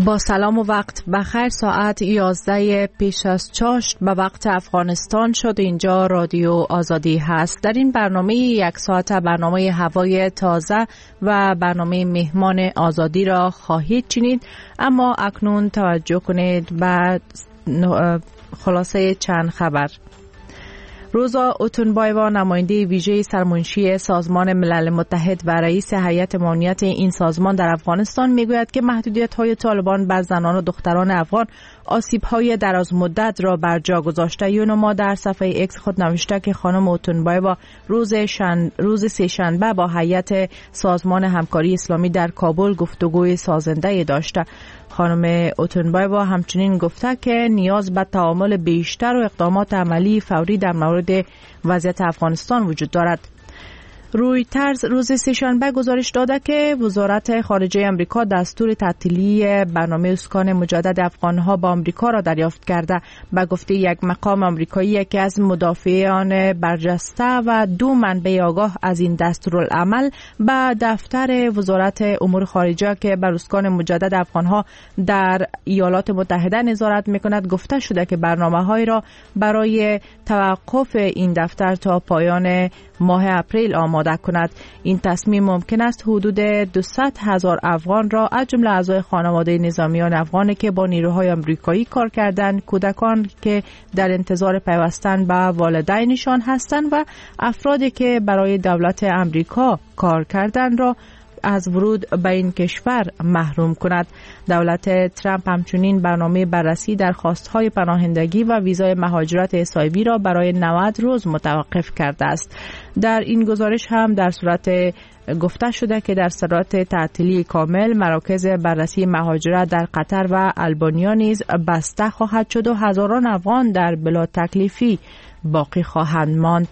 با سلام و وقت بخیر. ساعت 11 پیش از چاشت به وقت افغانستان شد. اینجا رادیو آزادی هست. در این برنامه یک ساعت برنامه هوای تازه و برنامه مهمان آزادی را خواهید شنید، اما اکنون توجه کنید به خلاصه چند خبر. روزا اوتونبایوا، نماینده ویژه سرمنشی سازمان ملل متحد و رئیس هیئت امنیت این سازمان در افغانستان میگوید که محدودیت‌های طالبان بر زنان و دختران افغان آسیب‌های دراز مدت را بر جا گذاشته. یونما در صفحه ایکس خود نوشته که خانم اوتونبایوا روز سه‌شنبه با هیئت سازمان همکاری اسلامی در کابل گفتگوی سازنده داشته. خانم اوتونبایوا همچنین گفته که نیاز به تعامل بیشتر و اقدامات عملی فوری در مورد وضعیت افغانستان وجود دارد. رویترز روز سه‌شنبه گزارش داده که وزارت خارجه آمریکا دستور تعطیلی برنامه اسکان مجدد افغانها با آمریکا را دریافت کرده. به گفته یک مقام آمریکایی که از مدافعان برجسته و دو منبع آگاه از این دستورالعمل به دفتر وزارت امور خارجه که بر اسکان مجدد افغانها در ایالات متحده نظارت میکند گفته شده که برنامه‌های را برای توقف این دفتر تا پایان ماه اپریل آماده کند. این تصمیم ممکن است حدود 200,000 افغان را از جمله اعضای خانواده نظامیان افغان که با نیروهای آمریکایی کار کردند، کودکان که در انتظار پیوستن به والدینشان هستند و افرادی که برای دولت آمریکا کار کردند را از ورود به این کشور محروم کند. دولت ترامپ همچنین برنامه بررسی درخواست‌های پناهندگی و ویزای مهاجرت اسرائیلی را برای 90 روز متوقف کرده است. در این گزارش هم در صورت گفته شده که در صورت تعطیلی کامل مراکز بررسی مهاجرت در قطر و البانیا نیز بسته خواهد شد و هزاران افغان در بلا تکلیفی باقی خواهند ماند.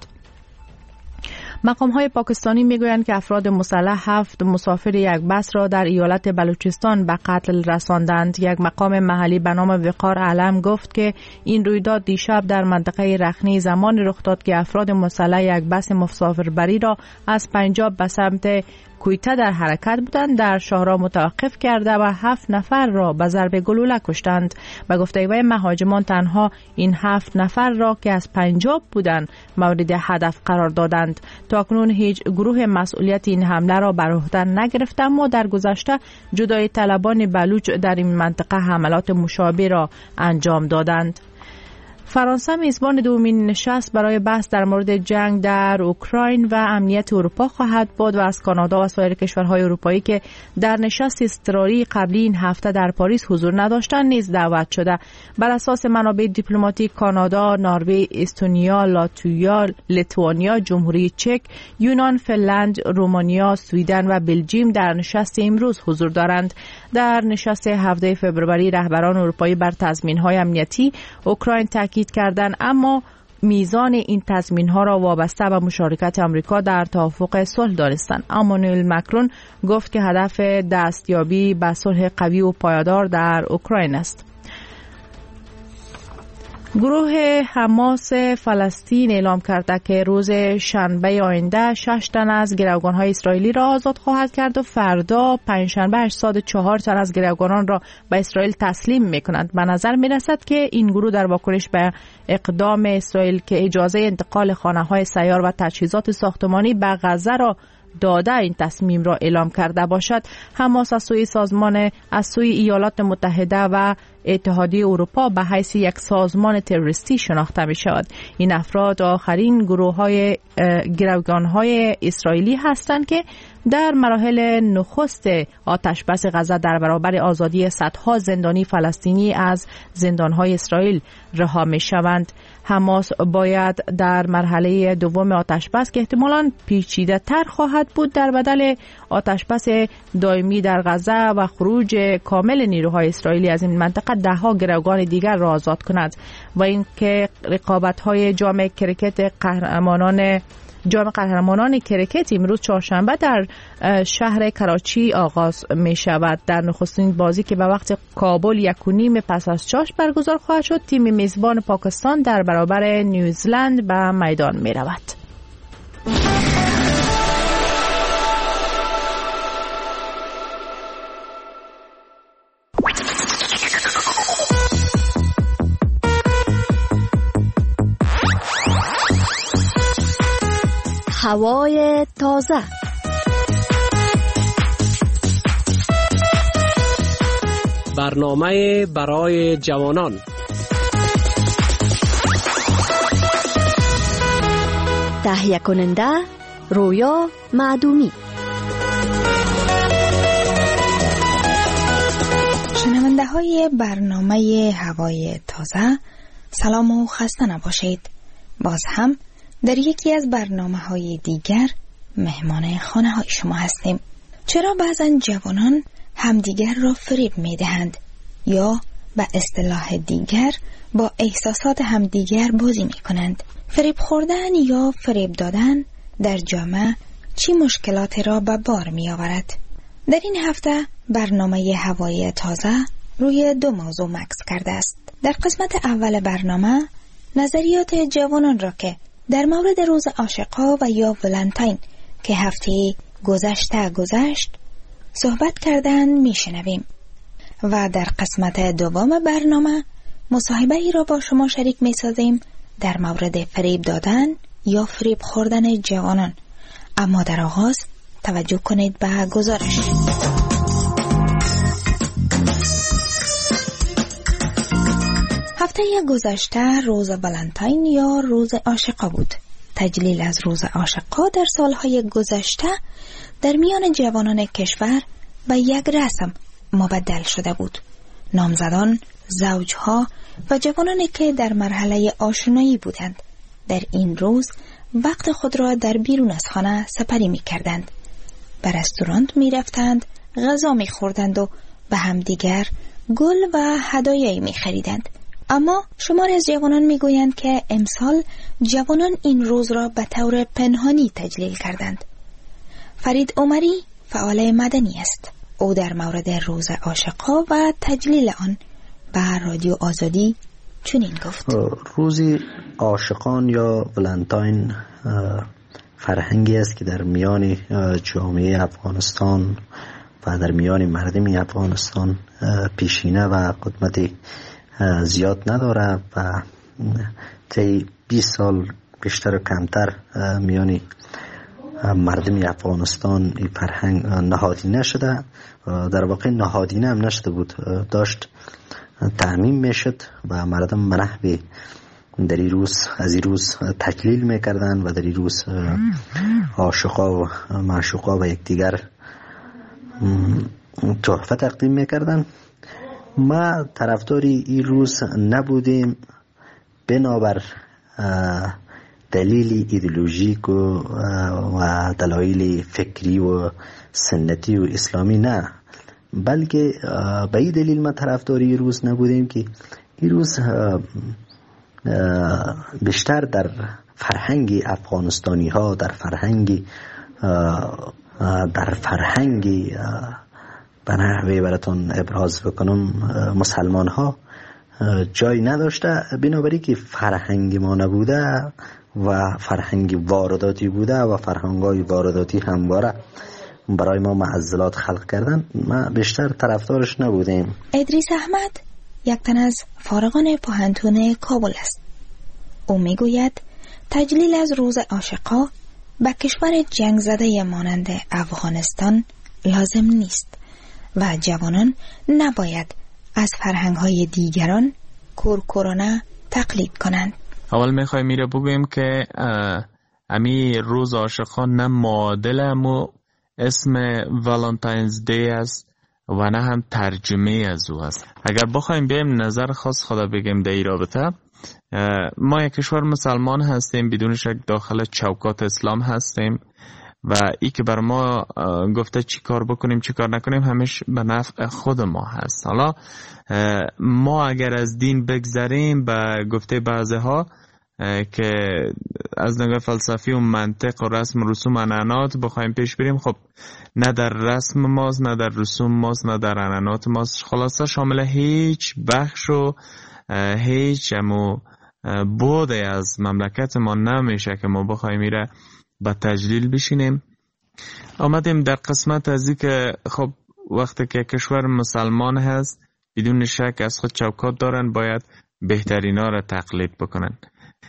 مقام‌های پاکستانی میگویند که افراد مسلح 7 مسافر یک بس را در ایالت بلوچستان به قتل رساندند. یک مقام محلی به نام وقار علم گفت که این رویداد دیشب در منطقه رخنی زمان رخ داد که افراد مسلح یک بس مسافربری را از پنجاب به سمت کویته در حرکت بودند در شاهراه متوقف کرده و 7 نفر را به ضرب گلوله کشتند. به گفته وی مهاجمان تنها این 7 نفر را که از پنجاب بودند مورد هدف قرار دادند. تا اکنون هیچ گروه مسئولیت این حمله را بر عهده نگرفته، اما در گذشته جدای طلبان بلوچ در این منطقه حملات مشابه را انجام دادند. فرانسه میزبان دومین نشست برای بحث در مورد جنگ در اوکراین و امنیت اروپا خواهد بود و از کانادا و سایر کشورهای اروپایی که در نشست اضطراری قبلی این هفته در پاریس حضور نداشتند نیز دعوت شده. بر اساس منابع دیپلماتیک کانادا، نروژ، استونیا، لاتویا، لیتوانیا، جمهوری چک، یونان، فنلند، رومانیا، سوئیدن و بلژیم در نشست امروز حضور دارند. در نشست 7 فوریه رهبران اروپایی بر تضمین‌های امنیتی اوکراین تاکید کردند، اما میزان این تضمین‌ها را وابسته به مشارکت آمریکا در توافق صلح دانستند. امانوئل مکرون گفت که هدف دستیابی به صلح قوی و پایدار در اوکراین است. گروه حماس فلسطین اعلام کرده که روز شنبه آینده 6 تن از گروگان‌های اسرائیلی را آزاد خواهد کرد و فردا پنجشنبه 84 تن از گروگانان را به اسرائیل تسلیم می‌کند. به نظر می‌رسد که این گروه در واکنش به اقدام اسرائیل که اجازه انتقال خانه‌های سیار و تجهیزات ساختمانی به غزه را داده این تصمیم را اعلام کرده باشد. حماس از سوی ایالات متحده و اتحادیه اروپا به حیث یک سازمان تروریستی شناخته می شود. این افراد آخرین گروگان‌های اسرائیلی هستند که در مراحل نخست آتشبس غزه در برابر آزادی صدها زندانی فلسطینی از زندان‌های اسرائیل رها می شوند. حماس باید در مرحله دوم آتشبس که احتمالاً پیچیده تر خواهد بود در بدل آتشبس دائمی در غزه و خروج کامل نیروهای اسرائیلی از این منطقه دهها گروگان دیگر را آزاد کند و اینکه رقابت‌های جام قهرمانان کرکت امروز چهارشنبه در شهر کراچی آغاز می شود. در نخستین بازی که به وقت کابل 1:30 پس از چاش برگزار خواهد شد، تیم میزبان پاکستان در برابر نیوزلند به میدان می رود. هوای تازه. برنامه برای جوانان. تهیه کننده رویا معدومی. شنونده های برنامه هوای تازه، سلام و خسته نباشید. باز هم در یکی از برنامه های دیگر مهمان خانه های شما هستیم. چرا بعضا جوانان همدیگر را فریب می دهند یا به اصطلاح دیگر با احساسات همدیگر بازی می کنند؟ فریب خوردن یا فریب دادن در جامعه چی مشکلاتی را به بار می آورد؟ در این هفته برنامه هوای تازه روی دو موضوع مکث کرده است. در قسمت اول برنامه نظریات جوانان را که در مورد روز عاشقا و یا ولنتاین که هفته گذشت صحبت کردن میشنویم و در قسمت دوم برنامه مصاحبه ای را با شما شریک میسازیم در مورد فریب دادن یا فریب خوردن جوانان. اما در آغاز توجه کنید به گزارش. هفته گذشته روز ولنتاین یا روز عاشقا بود. تجلیل از روز عاشقا در سالهای گذشته در میان جوانان کشور به یک رسم مبدل شده بود. نامزدان، زوجها و جوانانی که در مرحله آشنایی بودند در این روز وقت خود را در بیرون از خانه سپری می کردند. به رستوران می رفتند، غذا می خوردند و به همدیگر گل و هدایایی می خریدند. اما شمار از جوانان می گویند که امسال جوانان این روز را به طور پنهانی تجلیل کردند. فرید عمری فعال مدنی است. او در مورد روز عاشقا و تجلیل آن به رادیو آزادی چنین گفت: روز عاشقان یا ولنتاین فرهنگی است که در میان جامعه افغانستان و در میان مردم افغانستان پیشینه و قدمت زیاد نداره و طی 20 سال بیشتر و کمتر میان مردم افغانستان این فرهنگ نهادینه شده. در واقع نهادینه هم نشده بود، داشت تعمیم میشد و مردم منحوی در این روز از این روز تکلیل میکردن و در این روز عاشقا و معشوقا و یکدیگر تحفه تقدیم میکردن. ما طرفداری این روز نبودیم بنابر دلیل ایدئولوژیک و دلایل فکری و سنتی و اسلامی نه، بلکه به این دلیل ما طرفداری روز نبودیم که این روز بیشتر در فرهنگ افغانستانی ها، در فرهنگ به نحوی براتون ابراز بکنم مسلمان ها جای نداشته، بنابراین که فرهنگ ما نبوده و فرهنگ وارداتی بوده و فرهنگای وارداتی همواره برای ما معضلات خلق کردن، ما بیشتر طرفدارش نبودیم. ادریس احمد یک تن از فارغان پوهنتون کابل است. او میگوید تجلیل از روز عاشقا به کشور جنگ زده مانند افغانستان لازم نیست و جوانان نباید از فرهنگ‌های دیگران کورکورانه تقلید کنند. اول میخوایم میره بگویم که امی روز عاشقان نه معادل امو اسم والنتاینز دی است و نه هم ترجمه از او است. اگر بخوایم بیم نظر خاص خدا بگیم در این رابطه، ما یک کشور مسلمان هستیم، بدون شک داخل چوکات اسلام هستیم و ای که بر ما گفته چی کار بکنیم چی کار نکنیم همیش به نفع خود ما هست. حالا ما اگر از دین بگذریم به گفته بعضی ها که از نگاه فلسفی و منطق و رسم و رسوم عنعنات بخوایم پیش بریم، خب نه در رسم ماست نه در رسوم ماست نه در عنعنات ماست، خلاصه شامل هیچ بخش و هیچ بود از مملکت ما نمیشه که ما بخوایم میره با تجلیل بشینیم. آمدیم در قسمت از این که خب وقتی که کشور مسلمان هست بدون شک از خود چوکات دارن، باید بهترینا را تقلید بکنن.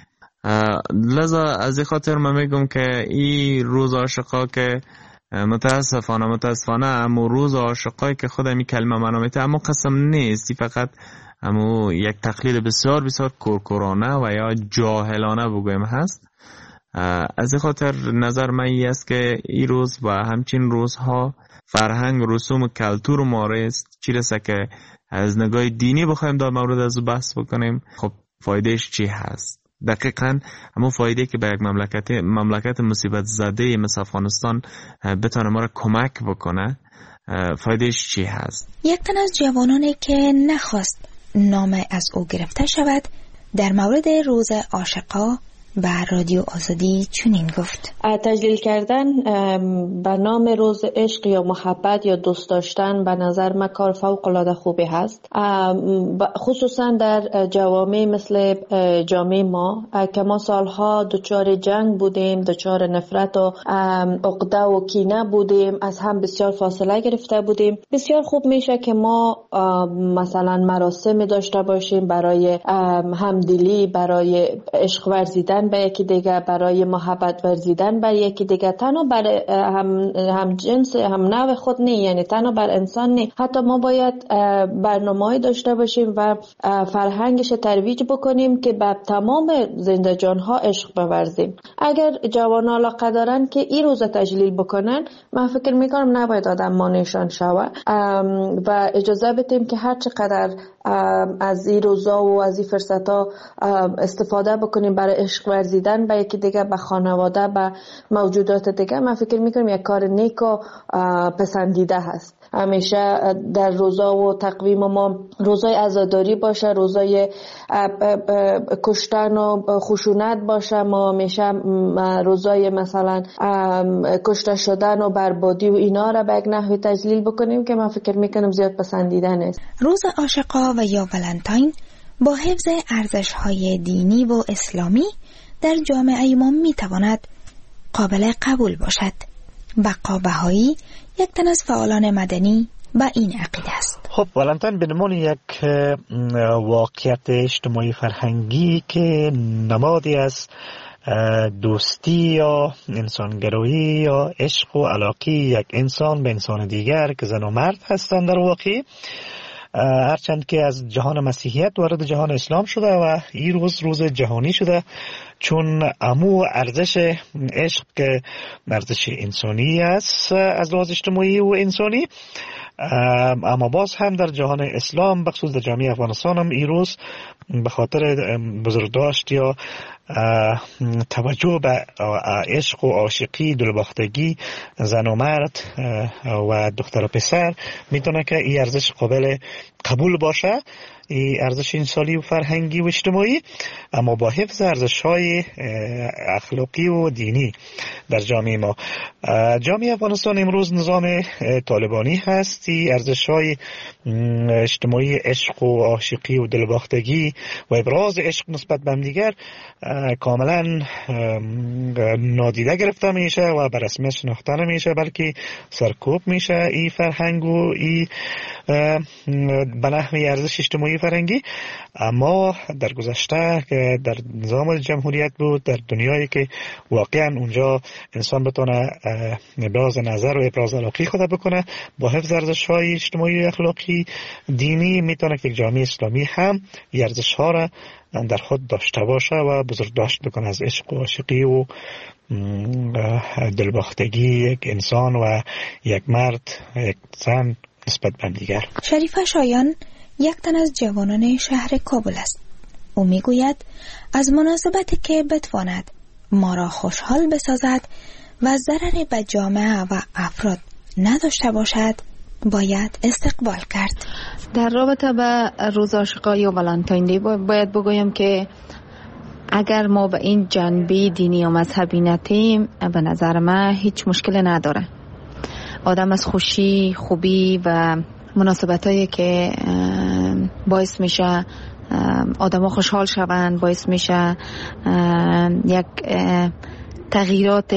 لذا از این خاطر من میگم که این روز عاشقا که متاسفانه اما روز عاشقایی که خود می کلمه منامیته اما قسم نیست، فقط اما یک تقلید بسیار بسیار کورکورانه و یا جاهلانه بگویم هست. از این خاطر نظر من این است که این روز و همچین روزها فرهنگ، رسوم و کلتور ما است. چی رسه که از نگاه دینی بخوایم در مورد از بحث بکنیم، خب فایدهش چی هست؟ دقیقاً همون فایده که به یک مملکت مصیبت زده مثل افغانستان بتونه ما را کمک بکنه، فایدهش چی هست؟ یک تن از جوانانی که نخواست نام از او گرفته شود در مورد روز عاشقا به رادیو آزادی چنین گفت: تجلیل کردن به نام روز عشق یا محبت یا دوست داشتن به نظر من کار فوق العاده خوبی هست، خصوصا در جوامع مثل جامعه ما که ما سالها دچار جنگ بودیم، دچار نفرت و عقده و کینه بودیم، از هم بسیار فاصله گرفته بودیم. بسیار خوب میشه که ما مثلا مراسم داشته باشیم برای همدلی، برای عشق ورزیدن به یکی دیگه، برای محبت ورزیدن به یکی دیگه، تنها بر هم جنس هم نوع خود نه، یعنی تنها بر انسان نه، حتی ما باید برنامه‌ای داشته باشیم و فرهنگش ترویج بکنیم که به تمام زنده جانها عشق بورزیم. اگر جوانان علاقه دارن که این روز تجلیل بکنن، من فکر میکنم نباید آدم مانعشان شوه و اجازه بدیم که هر چقدر از این روزا و از این فرصتها استفاده بکنیم برای عشق ورزیدن به یکی دیگه، به خانواده، به موجودات دیگه. من فکر میکنم یک کار نیک و پسندیده هست. همیشه در روزا و تقویم ما روزای عزاداری باشه، روزای کشتن و خشونت باشه، ما همیشه روزای مثلا کشته شدن و بربادی و اینا را به یک نحوی تجلیل بکنیم که من فکر میکنم زیاد پسندیده نیست. روز عاشقا و یا ولنتاین با حفظ ارزش‌های دینی و اسلامی در جامعه ما میتواند قابل قبول باشد. بقا بهایی یک تن از فعالان مدنی با این عقیده است. خب ولنتاین به عنوان یک واقعیت اجتماعی فرهنگی که نمادی از دوستی یا انسانگرایی یا عشق و علاقه یک انسان به انسان دیگر که زن و مرد هستند در واقع، هرچند که از جهان مسیحیت وارد جهان اسلام شده و این روز جهانی شده، چون امو ارزش عشق که ارزش انسانی است از لحاظ اجتماعی و انسانی، اما باز هم در جهان اسلام بخصوص در جامعه افغانستان هم این روز به خاطر بزرگداشت یا توجه به عشق و عاشقی، دلباختگی زن و مرد و دختر و پسر میتونه که این ارزش قابل قبول باشه، این ارزش انسانی و فرهنگی و اجتماعی، اما با حفظ ارزش‌های اخلاقی و دینی در جامعه ما. جامعه افغانستان امروز نظام طالبانی هست. ارزش‌های اجتماعی عشق و عاشقی و دلباختگی و ابراز عشق نسبت به همدیگر کاملا نادیده گرفته میشه و به رسمیت شناخته نمیشه، بلکه سرکوب میشه این فرهنگ و این به نحوی ارزش اجتماعی فرهنگی. اما در گذشته که در نظام جمهوریت بود، در دنیایی که واقعا اونجا انسان بتونه ابراز نظر و ابراز علاقه خود بکنه با حفظ ارزش‌های اجتماعی و اخلاقی دینی، میتونه که جامعه اسلامی هم ارزش‌ها را در خود داشته باشه و بزرگداشت بکنه از عشق و عاشقی و دلباختگی یک انسان و یک مرد، یک زن نسبت به دیگر. شریفه شایان یک تن از جوانان شهر کابل است. او میگوید از مناسبتی که بتواند ما را خوشحال بسازد و ضرری به جامعه و افراد نداشته باشد باید استقبال کرد. در رابطه با روز عاشقا یا ولنتاین دی باید بگویم که اگر ما به این جنبه دینی و مذهبی نتیم، به نظر من هیچ مشکل نداره. آدم از خوشی، خوبی و مناسبتایی که باعث میشه آدم خوشحال شوند، باعث میشه یک تغییرات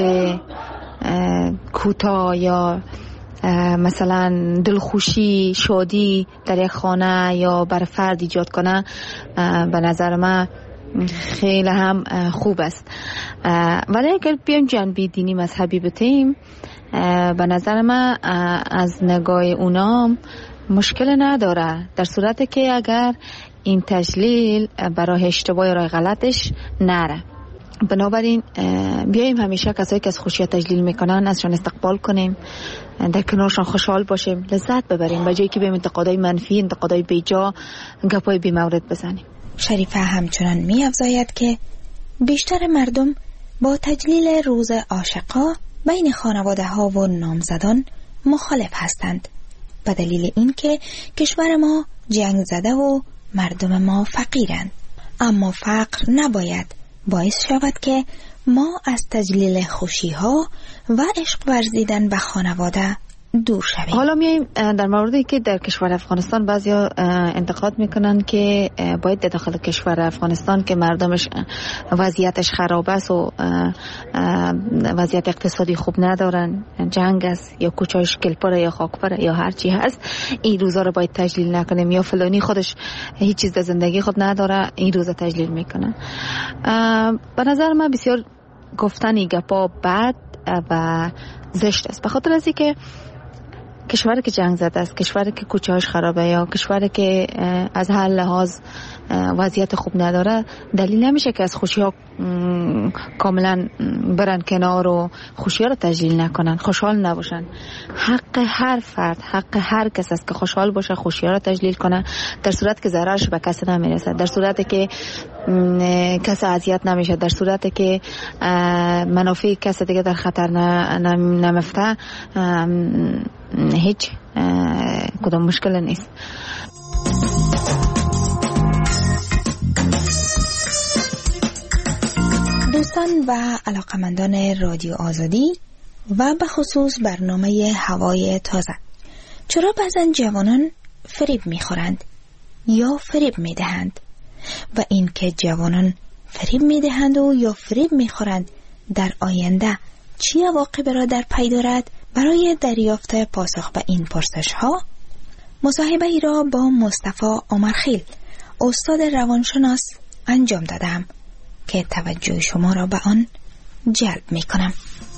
کوتاه یا مثلا دلخوشی، شادی در یک خانه یا بر فرد ایجاد کنه، به نظر من خیلی هم خوب است. ولی اگر بیایم جنبه دینی مذهبی بتیم، به نظر من از نگاه اونام مشکل نداره، در صورتی که اگر این تجلیل برای اشتباه راه غلطش نره. بنابراین بیاییم همیشه کسایی که از خوشی تجلیل میکنن ازشان استقبال کنیم، در کنارشان خوشحال باشیم، لذت ببریم، به جایی که بیم انتقادای منفی، انتقادای بیجا، گپای بی مورد بزنیم. شریفه همچنان می افزاید که بیشتر مردم با تجلیل روز عاشقا بین خانواده ها و نامزدان مخالف هستند، به دلیل اینکه کشور ما جنگ زده و مردم ما فقیرند. اما فقر نباید باعث شود که ما از تجلیل خوشی ها و عشق ورزیدن به خانواده دور شویم. حالا میایم در موردی که در کشور افغانستان بعضیا انتقاد میکنن که باید در داخل کشور افغانستان که مردمش وضعیتش خراب است و وضعیت اقتصادی خوب ندارن، جنگ است یا کوچه‌اش گلپره یا خاکپره یا هر چی هست، این روزا رو باید تجلیل نکنیم، یا فلانی خودش هیچ چیز در زندگی خود نداره این روزا تجلیل میکنن. به نظر من بسیار گفتن گپا بد و زشت است، به خاطر از اینکه کشوری که جنگ زده است، کشوری که کوچه‌اش خرابه یا کشوری که از هر لحاظ وضعیت خوب نداره، دلیل نمیشه که از خوشی‌ها کاملا برن کنار و خوشی‌ها رو تجلیل نکنن، خوشحال نباشن. حق هر فرد، حق هر کس است که خوشحال باشه، خوشی‌ها رو تجلیل کنه، در صورت که ضررش به کسی نمیرسه، در صورتی که کسی اذیت نمیشه، در صورتی که منافع کسی دیگه در خطر نمیفته، هیچ کدام مشکل نیست. دوستان و علاقمندان رادیو آزادی و به خصوص برنامه هوای تازه، چرا بعضن جوانان فریب میخورند یا فریب میدهند و این که جوانان فریب میدهند و یا فریب میخورند در آینده چی عواقب را در پی دارد؟ برای دریافت پاسخ به این پرسش ها مصاحبه ای را با مصطفی عمرخیل، استاد روانشناس انجام دادم که توجه شما را به آن جلب می کنم.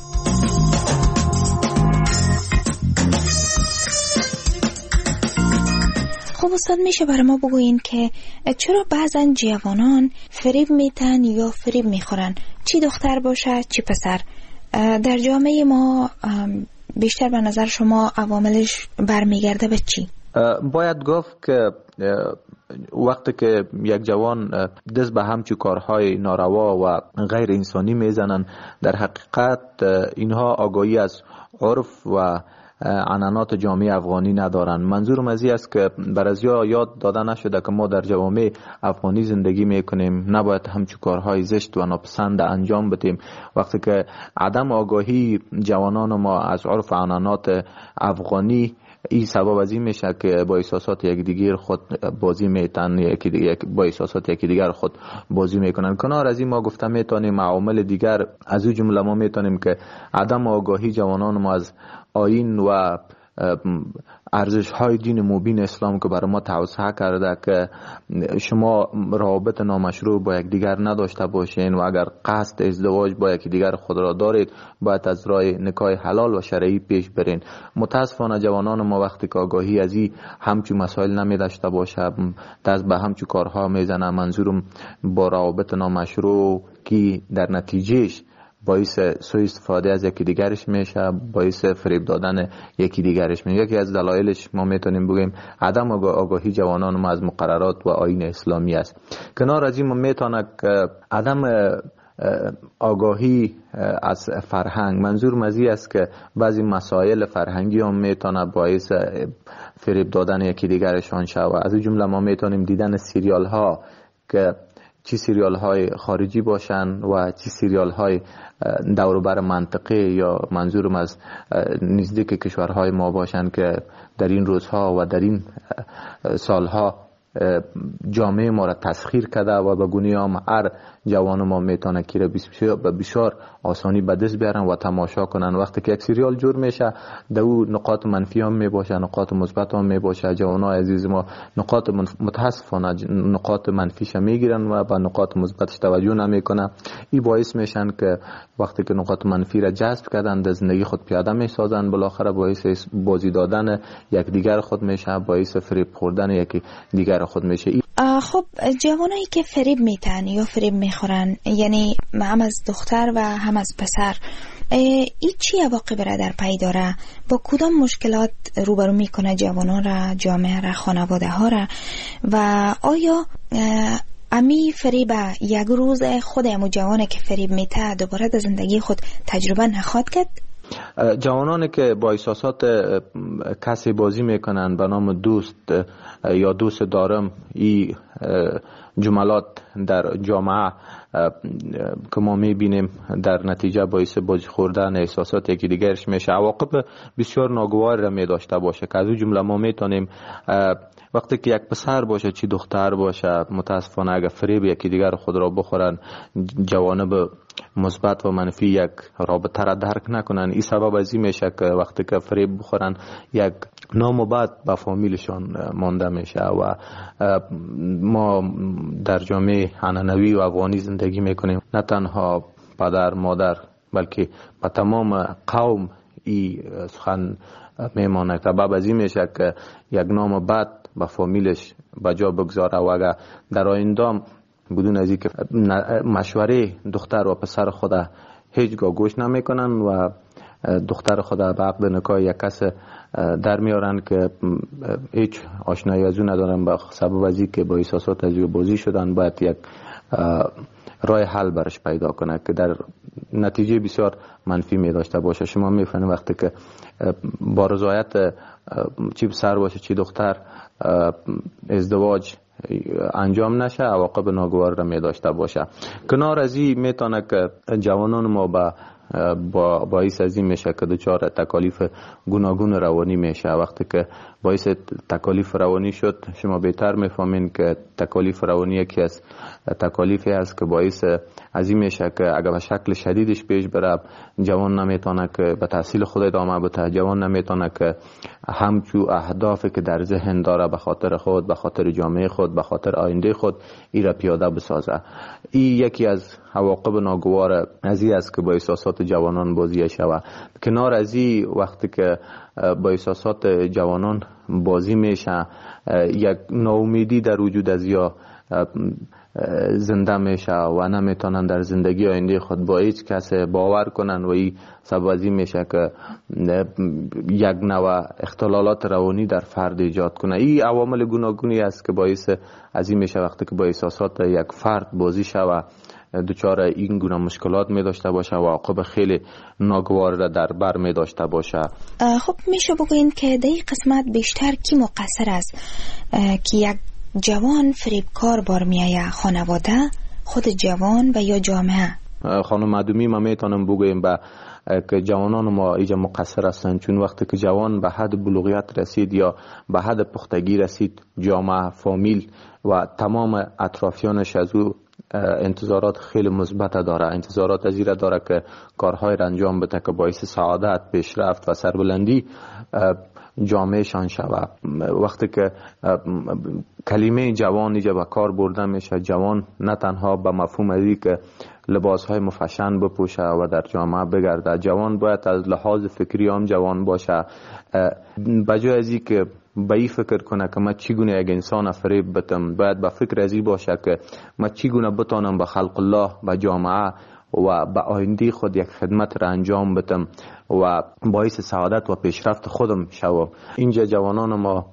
خب استاد، میشه برای ما بگوین که چرا بعضن جوانان فریب میتن یا فریب میخورن، چی دختر باشه چی پسر؟ در جامعه ما بیشتر به نظر شما عواملش برمیگرده به چی؟ باید گفت که وقتی که یک جوان دست به همچون کارهای ناروا و غیر انسانی میزنن، در حقیقت اینها آگاهی از عرف و عنعنات جامعه افغانی ندارن. منظورم از این است که برازیا یاد داده نشده که ما در جوامع افغانی زندگی میکنیم، نباید همچون کارهای زشت و ناپسند انجام بدیم. وقتی که عدم آگاهی جوانان ما از عرف و عنعنات افغانی این سبب از این میشه که با احساسات یکدیگر خود بازی میتن، با احساسات یکدیگر خود بازی میکنن. کنار از این ما گفته میتونیم عوامل دیگر از او جمله ما میتونیم که عدم آگاهی جوانان ما از آیین و ارزش های دین مبین اسلام که برای ما توصیه کرده که شما روابط نامشروع با یکدیگر نداشته باشین و اگر قصد ازدواج با یکدیگر خود را دارید باید از راه نکاح حلال و شرعی پیش برین. متاسفانه جوانان ما وقتی که آگاهی از این همچون مسائل نمی داشته باشه دست به همچون کارها میزنه. منظورم با روابط نامشروع که در نتیجهش باعث سوء استفاده از یکی دیگرش میشه، باعث فریب دادن یکی دیگرش میشه. یکی از دلایلش ما میتونیم بگیم عدم آگاهی جوانان ما از مقررات و آیین اسلامی است. کنار از این ما میتونه که عدم آگاهی از فرهنگ، منظور مزی است که بعضی مسائل فرهنگی هم میتونه باعث فریب دادن یکی دیگرشان شود. از این جمله ما میتونیم دیدن سریال ها که چی سریال های خارجی باشن و چی سریال های دوروبر منطقه یا منظورم از نزدیک کشورهای ما باشن که در این روزها و در این سالها جامعه ما را تسخیر کرده و به گونه هم هر جوان ما میتونه که به بسیار آسانی به دست بیارن و تماشا کنن. وقتی که یک سریال جور میشه در او نقاط منفی هم میباشه، نقاط مثبت هم میباشه. جوانای عزیز ما نقاط متاسفانه نقاط منفیش میگیرن و به نقاط مثبتش توجه نمیکنن. این باعث میشن که وقتی که نقاط منفی را جذب کردن در زندگی خود پیاده میسازن، بالاخره باعث بازی دادن یک دیگر خود میشه، باعث فریب خوردن یک دیگر خود میشه. خب جوانایی که فریب میتن یا فریب میخورن، یعنی هم از دختر و هم از پسر، این چی عواقب را در پی داره؟ با کدام مشکلات روبرو میکنه جوانان را، جامعه را، خانواده ها را؟ و آیا امی فریب یک روز خود امو جوانه که فریب میته دوباره در زندگی خود تجربه نخواد کرد؟ جوانانی که با احساسات کسی بازی میکنن به نام دوست یا دوست دارم، این جملات در جامعه که ما میبینیم در نتیجه باعث بازی خوردن احساسات یکی دیگرش میشه، عواقب بسیار ناگوار را میداشته باشه. که از اون جمله ما میتونیم وقتی که یک پسر باشه چی دختر باشه، متاسفانه اگر فریب یکی دیگر خود را بخورن، جوانب مثبت و منفی یک رابطه را درک نکنن، این سبب از این میشه که وقتی که فریب بخورن یک نام بد به فامیلشان مانده میشه. و ما در جامعه عنعنوی و افغانی زندگی میکنیم، نه تنها پدر مادر بلکه به تمام قوم این سخن میمانه که باب از این میشه که یک نام بد به فامیلش بجا بگذاره و اگر در آینده بدون از اینکه مشوره دختر و پسر خود هیچگاه گوش نمیکنن و دختر خود به عقد نکاح یک کس در میارن که هیچ آشنایی از اون ندارن، به سبب از اینکه با احساسات از او بازی شدن، باید یک راه حل برش پیدا کنه که در نتیجه بسیار منفی می داشته باشه. شما میفهمید وقتی که با رضایت چی پسر باشه چی دختر ازدواج انجام نشه، عواقب ناگوار را می داشته باشه. کنار از این میتونه که جوانان ما باعث از این میشه که دچار تکالیف گوناگون روانی میشه. وقتی که باعث تکالیف روانی شد، شما بهتر میفهمین که تکالیف روانی یکی از تکالیفی است که باعث از این میشه که اگر به شکل شدیدش پیش بره، جوان نمیتونه که به تحصیل خود ادامه بده، جوان نمیتونه که همچو اهدافی که در ذهن داره به خاطر خود، به خاطر جامعه خود، به خاطر آینده خود ای را پیاده بسازه. این یکی از عواقب ناگوار از این است که با احساسات جوانان بازی شود. کنار از این وقتی که با احساسات جوانان بازی میشه، یک ناامیدی در وجود از یا زنده میشه و نمیتونن در زندگی آینده خود با هیچ کس باور کنن و این سبب از این میشه که یک نوع اختلالات روانی در فرد ایجاد کنه. این عوامل گوناگونی است که باعث از این میشه وقتی که با احساسات یک فرد بازی شود دچار این گونه مشکلات می داشته باشه و عواقب خیلی ناگوار را در بر می داشته باشه. خب میشه بگوین که در این قسمت بیشتر کی مقصر است که یک جوان فریبکار بار میایه؟ خانواده، خود جوان و یا جامعه؟ خانم معدومی ما میتونم بگویم با که جوانان ما اینجا مقصر هستند، چون وقتی که جوان به حد بلوغیت رسید یا به حد پختگی رسید، جامعه، فامیل و تمام اطرافیانش از او انتظارات خیلی مثبت داره، انتظارات از این داره که کارهای را انجام بده که باعث سعادت، پیشرفت و سربلندی جامعه شان شود. وقتی که کلمه جوان اینجا به کار برده میشه، جوان نه تنها به مفهوم ازی که لباسهای مفشن بپوشه و در جامعه بگرده، جوان باید از لحاظ فکری هم جوان باشه، بجای ازی که به این فکر کنه که من چگونه یک انسان فریب بتم، باید به فکر ازی باشه که من چگونه بتانم به خلق الله، به جامعه و به آینده خود یک خدمت را انجام بدم و باعث سعادت و پیشرفت خودم شوم. اینجا جوانان ما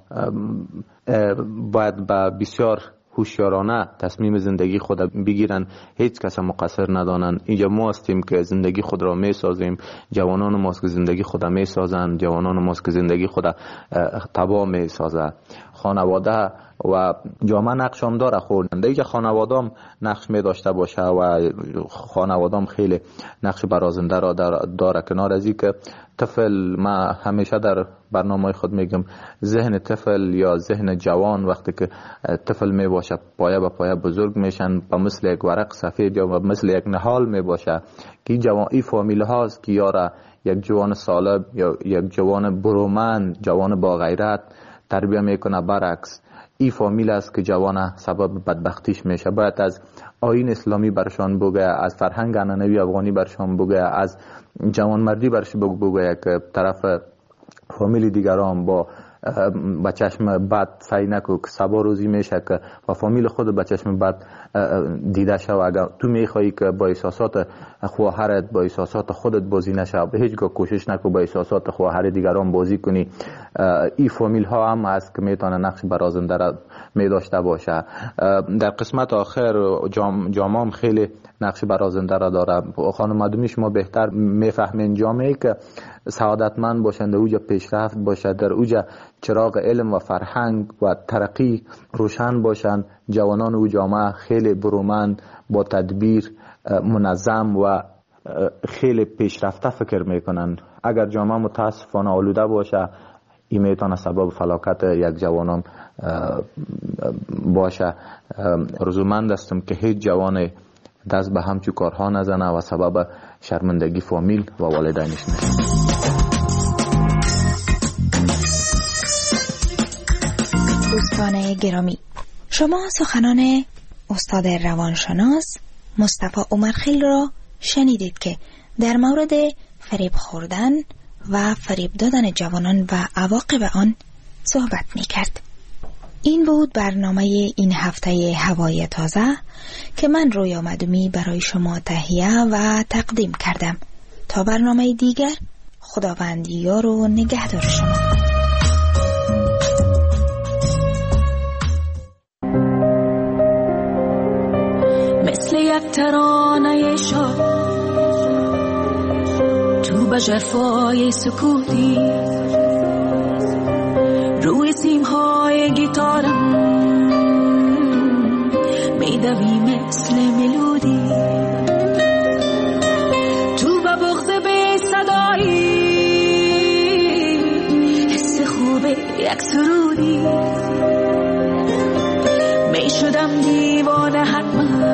باید به بسیار هوشیارانه تصمیم زندگی خود بگیرن، هیچ کس مقصر ندانن. اینجا ما هستیم که زندگی خود را می سازیم، جوانان ماست که زندگی خود می سازن، جوانان ماست که زندگی خود تباه می سازه. خانواده و جامعه نقش هم داره. خورنده که خانوادام نقش می داشته باشه و خانوادام خیلی نقش برازنده را داره. کنار از این که طفل، ما همیشه در برنامه خود میگم ذهن طفل یا ذهن جوان وقتی که طفل می باشه پایه به پایه بزرگ میشن، با مثل یک ورق سفید یا مثل یک نهال می باشه که این فامیل هاست که یاره یک جوان سالب یا یک جوان برومند، جوان با غیرت تربیه میکنه. برعکس این فامیل است که جوان سبب بدبختیش میشه. باید از آیین اسلامی برشان بگه، از فرهنگ عنعنوی افغانی برشان بگه، از جوان مردی برش بگه که طرف فامیل دیگران با چشم بد سعی نکو که سبا روزی میشه که و فامیل خود با چشم بد دیده شو. اگر تو میخوایی که با احساسات خواهرت، با احساسات خودت بازی نشه، به هیچگاه کوشش نکو با احساسات خواهر دیگران بازی کنی. این فامیل ها هم هست که میتونه نقش برازنده را می داشته باشه. در قسمت آخر جامعه هم خیلی نقش برازنده را داره. خانم مدومی شما بهتر میفهمین جامعه که سعادتمند باشند، اوجا پیشرفت باشه، در اوجا چراغ علم و فرهنگ و ترقی روشن باشند، جوانان او جامعه خیلی برومند، با تدبیر، منظم و خیلی پیشرفته فکر میکنن. اگر جامعه متاسفانه آلوده باشه، این میتونه سبب فلاکت یک جوانان باشه. رزومند هستم که هیچ جوان دست به همچون کارها نزنه و سبب شرمندگی فامیل و والدینش نشه. دوستان گرامی، شما سخنان استاد روانشناس مصطفی عمرخیل را شنیدید که در مورد فریب خوردن و فریب دادن جوانان و عواقب آن صحبت می کرد. این بود برنامه این هفته هوای تازه که من رویا مدومی برای شما تهیه و تقدیم کردم. تا برنامه دیگر، خداوند یار و نگهدار شما. مثل یک ترانه شاد تو به جفای سکوتی، روی سیمهای گیتارم میدوی مثل ملودی، تو به بغض به صدایی حس خوب یک سرودی، میشدم دیوانه حتما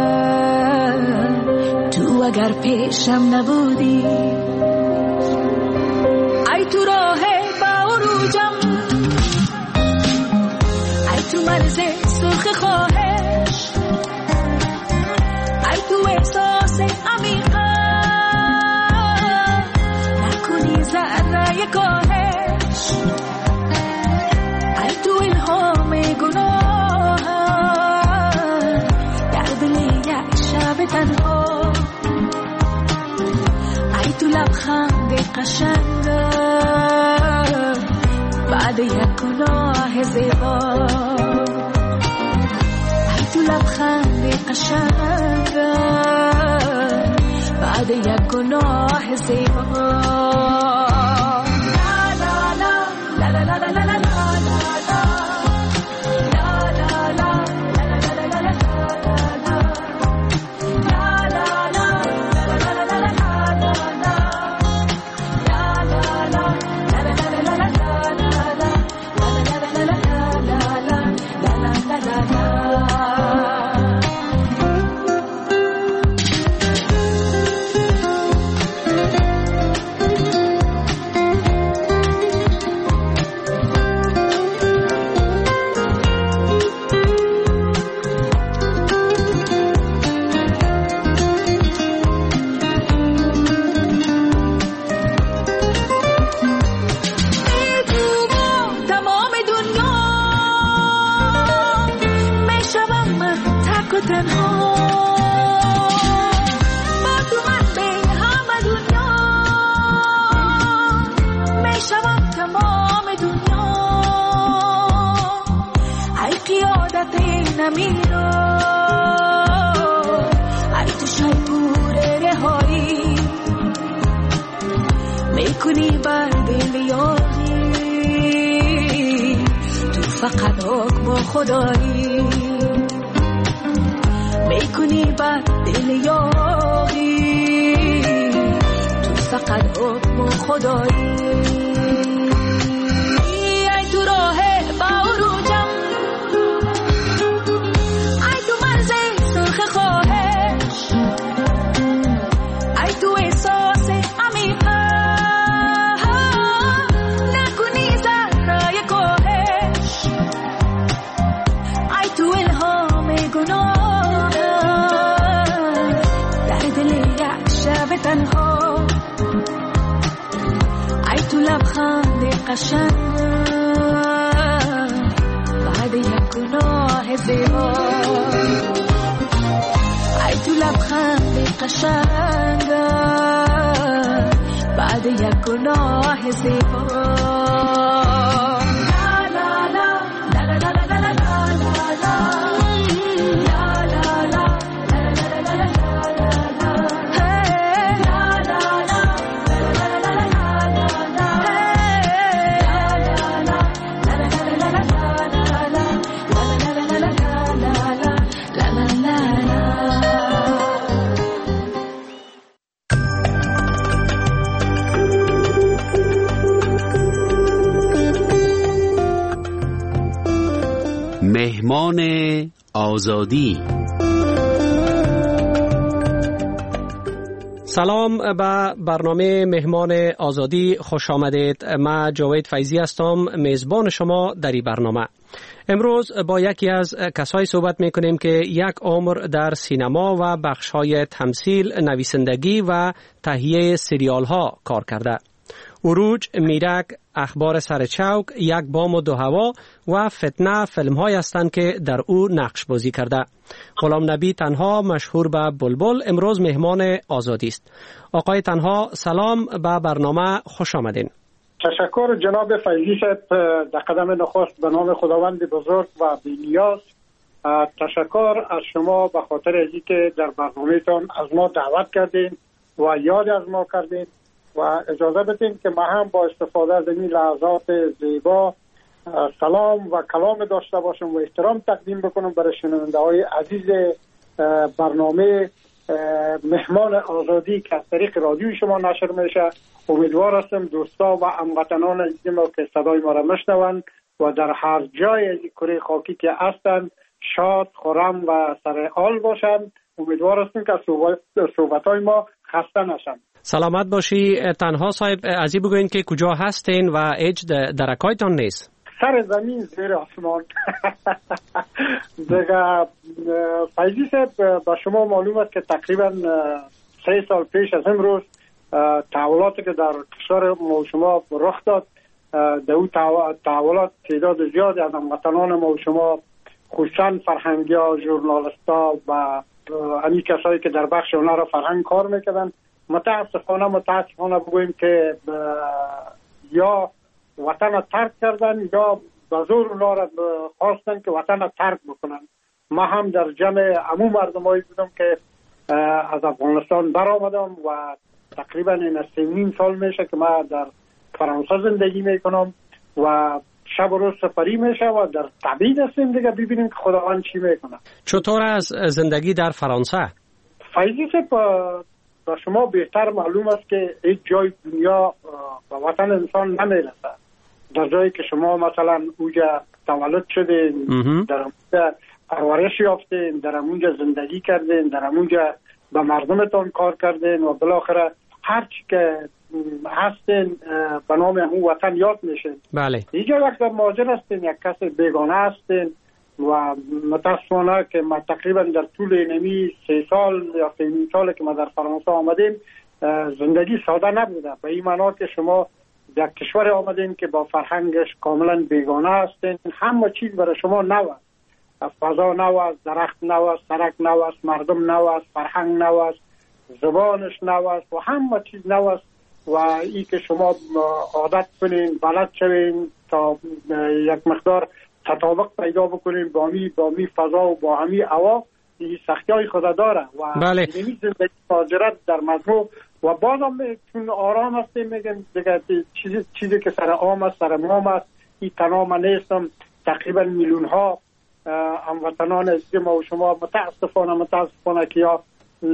تو اگر پیشم نبودی. ای تو راه با عروجم، ای تو مرز سرخ خواهش، ای تو احساس عمیقم نکنی ذره کاهش، ای تو الهام گناه در دل یک شب تنها، ای تو لبخند قشنگ بعد یک گناه زیبا، ای تو لبخند قشنگ بعد یک گناه زیبا. فقط حکم خدایی میکنی بر دل یاری، تو فقط حکم خدایی. ای تو راه باروجم، ای تو مرز سرخ خواهش، ای تو احساس عمیقم، نکنی ذره کاهش، ای تو الهام گناه در دل یک شب تنها، ای تو لبخند قشنگ بعد یک گناه زیبا، ای تو لبخند قشنگ بعد یک گناه زیبا. مهمان آزادی. سلام به برنامه مهمان آزادی خوش آمدید. من جاوید فیضی هستم، میزبان شما در این برنامه. امروز با یکی از کسایی صحبت میکنیم که یک عمر در سینما و بخش‌های تمثیل، نویسندگی و تهیه سریال ها کار کرده. عروج، میرک، اخبار سرچوک، یک بام و دو هوا و فتنه فیلم های هستند که در او نقش بازی کرده. غلام نبی تنها مشهور به بلبل امروز مهمان آزادی است. آقای تنها سلام، به برنامه خوش آمدین. تشکر جناب فیضی صاحب. در قدم نخست به نام خداوند بزرگ و بی‌نیاز تشکر از شما به خاطر از اینکه در برنامه‌تان از ما دعوت کردین و یاد از ما کردین و اجازه بدین که ما هم با استفاده از این لحظات زیبا سلام و کلام داشته باشم و احترام تقدیم بکنم برای شنونده های عزیز برنامه مهمان آزادی که از طریق رادیوی شما نشر میشه. امیدوار هستم دوستا و هموطنان عزیز ما که صدای ما را میشنوند و در هر جای از کره خاکی که هستند شاد، خرم و سرحال باشند. امیدوار هستم که صحبت‌های ما خسته نشن. سلامت باشی تنها صاحب. ازی بگوین که کجا هستین و هیچ درکایتان نیست؟ سر زمین زیر آسمان. دیگه فیضی صاحب با شما معلوم است که تقریبا 3 سال پیش از امروز تحولاتی که در کشور ما و شما رخ داد، در اون تحولات تعداد زیادی از هموطنان ما و شما خصوصا فرهنگی‌ها، ژورنالیست‌ها و همین کسایی که در بخش اونا را فرهنگ کار میکردن متاسفانه بگوییم که یا وطن را ترک کردن یا به زور اونا را خواستن که وطن را ترک بکنن. ما هم در جمع عموم مردمایی بودم که از افغانستان برآمدم و تقریبا این 3.5 سال میشه که ما در فرانسه زندگی میکنم و شب و روز سفری میشه و در تبعید هستیم دیگه ببینیم که خداوند چی میکنه. چطور از زندگی در فرانسه؟ فیضی با شما بهتر معلوم است که هیچ جای دنیا به وطن انسان نمیرسه. در جایی که شما مثلا اونجا تولد شدین، در اونجا پرورش یافتین، در اونجا زندگی کردین، در اونجا به مردمتان کار کردین و بالاخره هر چی که هستین به نام همون وطن یاد میشین. بله. اینجا یک در مهاجر هستین، یک کس بیگانه هستین و متاسفانه که ما تقریبا در طول نمی 3 سال یا 3.5 سال که ما در فرانسه آمدیم زندگی ساده نبوده. به این معنا که شما در کشور آمدین که با فرهنگش کاملا بیگانه هستین، همه چیز برای شما نو است. فضا نو است، درخت نو است، سرک نو است، مردم نو است، فرهنگ نو است، زبانش نو است و همه چیز نو است و این که شما عادت کنین، بلد شوین تا یک مقدار تطابق پیدا بکنین با می فضا و با همی هوا، این سختی‌های خود داره و بله. نمی زندگی مهاجرت در مجموع و بازم چون آرام هستیم میگن دیگه چیزی که سر عام است، سر مام است، این تنها من نیستم. تقریبا میلیون ها هموطنان عزیز ما و شما متاسفانه که یا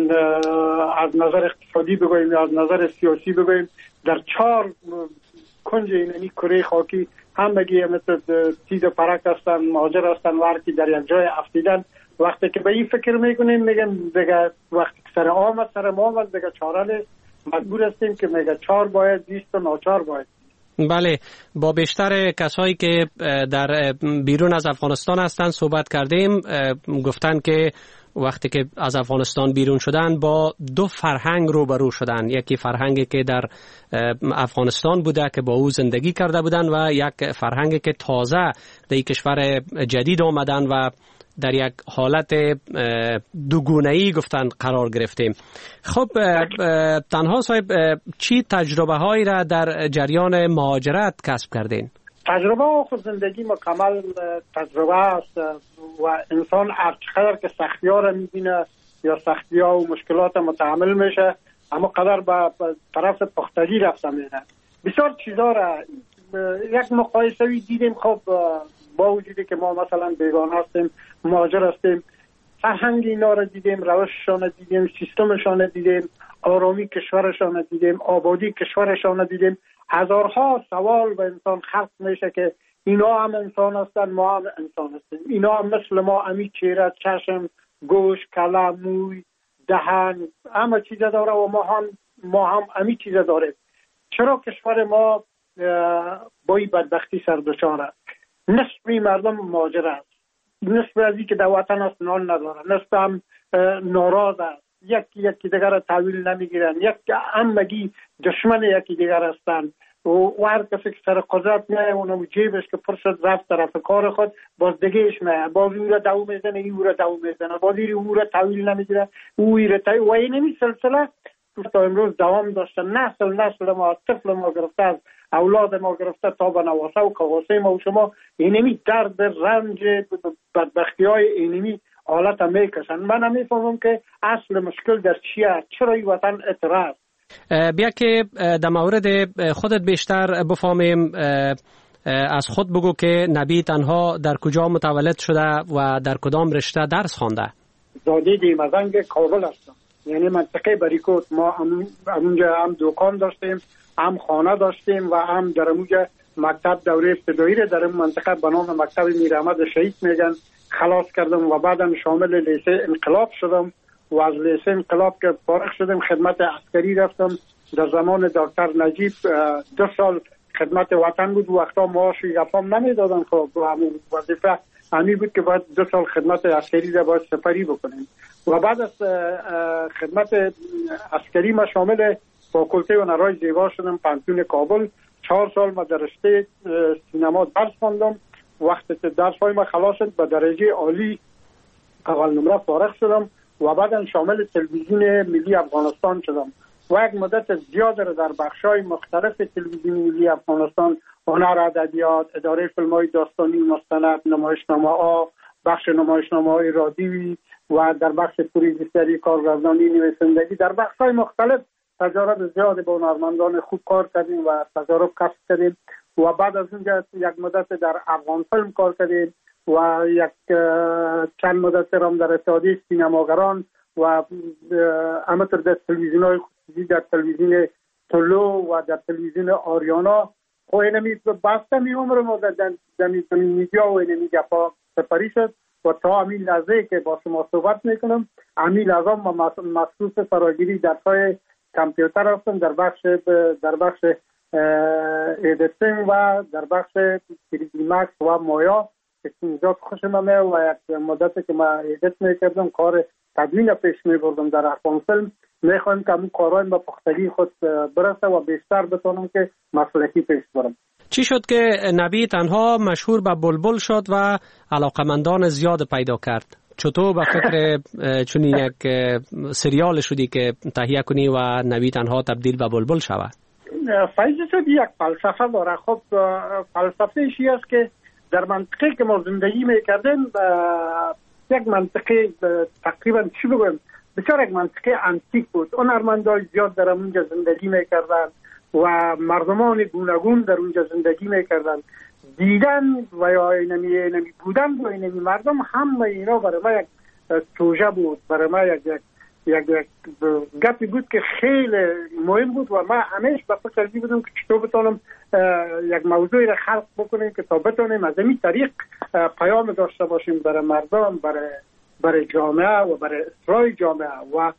از نظر اقتصادی بگوییم یا از نظر سیاسی بگوییم در 4 کنج اینی کره خاکی همگی مثل تیز و پرک هستن، مهاجر هستن و هرکی در یک جای افتیدن. وقتی که به این فکر میکنیم میگن دیگه وقتی سر ما آمد دیگه چاره مجبور هستیم که میگه 4 باید 20 و ناچار باید. بله، با بیشتر کسایی که در بیرون از افغانستان هستند صحبت کردیم. گفتن که وقتی که از افغانستان بیرون شدن با 2 فرهنگ روبرو شدن. یکی فرهنگی که در افغانستان بوده که با او زندگی کرده بودن و یک فرهنگی که تازه در کشور جدید آمدن و در یک حالت دوگونه‌ای گفتن قرار گرفتیم. خب تنها صاحب چی تجربه هایی را در جریان مهاجرت کسب کردین؟ تجربه و خود زندگی مکمل تجربه است و انسان هرچقدر که سختی ها را میبینه یا سختی ها و مشکلات متحمل میشه اما قدر به طرف پختگی رفته میره. بسیار چیزا را یک مقایسه‌ای دیدیم. خب با وجودی که ما مثلا بیگانه هستیم، مهاجر هستیم، فرهنگ اینا را دیدیم، روششان دیدیم، سیستمشان دیدیم، آرامی کشورشان دیدیم، آبادی کشورشان دیدیم. هزارها سوال به انسان خلق میشه که اینا هم انسان هستن، ما هم انسان هستیم. اینا هم مثل ما امی چهره، چشم، گوش، کله، موی، دهن، همه چیزا داره و ما هم امی چیزا داره. چرا کشور ما با این بدبختی سر دچاره؟ نصف مردم مهاجر است، نصف از این که در وطن است نان نداره، نصف هم ناراض است، یکی دیگر را تحویل نمیگیرن، همگی دشمن یکی دیگر هستند و هر کسی که سر قدرت میایه اونم جیبش که فرصت رفت طرف کار خود باز دیگهش میایه، باز او را دو میزنه، این را دو میزنه، باز او را تحویل نمیگیره، و این سلسله تا امروز دوام داشته. نسل ما، طفل ما گرفته، از اولاد ما گرفته تا به نواسه و کواسه ما و شما اینمی درد، رنج، بدبختی های اینمی حالت هم میکشن. من هم میفهمم که اصل مشکل در چیه، چرا این وطن اعتراض. بیا که در مورد خودت بیشتر بفهمیم. از خود بگو که نبی تنها در کجا متولد شده و در کدام رشته درس خوانده؟ زاده دیمزنگ کابل هستم، یعنی منطقه بریکوت. ما همونجا هم دکان داشتیم، هم خانه داشتیم و هم در اونجا مکتب دوره ابتدایی را در این منطقه به نام مکتب میر احمد شهید میگن خلاص کردم و بعدم شامل لیسه انقلاب شدم و از لیسه انقلاب که فارغ شدم خدمت عسکری رفتم. در زمان دکتر نجیب 2 سال خدمت وطن بود، وقتا معاش یفام نمیدادن. خب همون وظیفه همی بود که باید 2 سال خدمت عسکری را باید سپری بکنیم و بعد از خدمت عسکری ما شامل فاکولته هنرهای زیبا شدم پانتون کابل. 4 سال ما در رشته سینما درس خواندم. وقتی که درس های ما خلاص شد به درجه عالی اول نمره فارغ شدم و بعدا شامل تلویزیون ملی افغانستان شدم و یک مدت زیاد را در بخش‌های مختلف تلویزیون ملی افغانستان، هنر، ادبیات، اداره فیلم‌های داستانی مستند، نمایشنامه‌ها، بخش نمایشنامه‌های رادیویی و در بخش پروژه‌نویسی، کارگردانی، نویسندگی، در بخش‌های مختلف تجارب زیاد با هنرمندان خوب کار کردیم و تجارب کسب کردیم و بعد از اونجا یک مدت در افغان فیلم کار کردیم و چند مدت هم در اتحادیه سینماگران و همینطور در تلویزیون‌های خصوصی، در تلویزیون طلو و در تلویزیون آریانا. خب اینمی بسته می عمر ما در میدیا و اینمی گفا سپری شد و تا همین لحظه که با شما صحبت میکنم همین لحظه ما مخصوص فراگیری درس‌های کامپیوتر هستم در بخش ایدیتینگ و در بخش 3D Max و مایا که چیزات خوشم میاد و یک مدتی که ما ایدیت میکردم کار تدوین پیش میبردم در افغان فیلم. میخوایم که همون کارهایم به پختگی خود برسه و بیشتر بتونم که مسلکی پیش برم. چی شد که نبی تنها مشهور به بلبل شد و علاقمندان زیاد پیدا کرد؟ چطور به فکر چنین یک سریال شدی که تهیه کنی و نبی تنها تبدیل به بلبل شود؟ فایده شد یک فلسفه داره. خب فلسفه ایشی است که در منطقه که ما زندگی میکردیم یک منطقه تقریبا چی بگویم بسیار یک منطقه انتیک بود. هنرمندان زیاد در اونجا زندگی میکردن و مردمان گوناگون در اونجا زندگی میکردن. دیدن و یا اینمی بودن با اینمی مردم همه اینا برای ما یک توجه بود، برای ما یک گپی بود که خیلی مهم بود و ما همیشه به فکر بودم که چطور بتونم یک موضوعی را خلق بکنیم که تا بتونیم از این طریق پیام داشته باشیم برای مردم، برای جامعه و برای اصلاح جامعه. و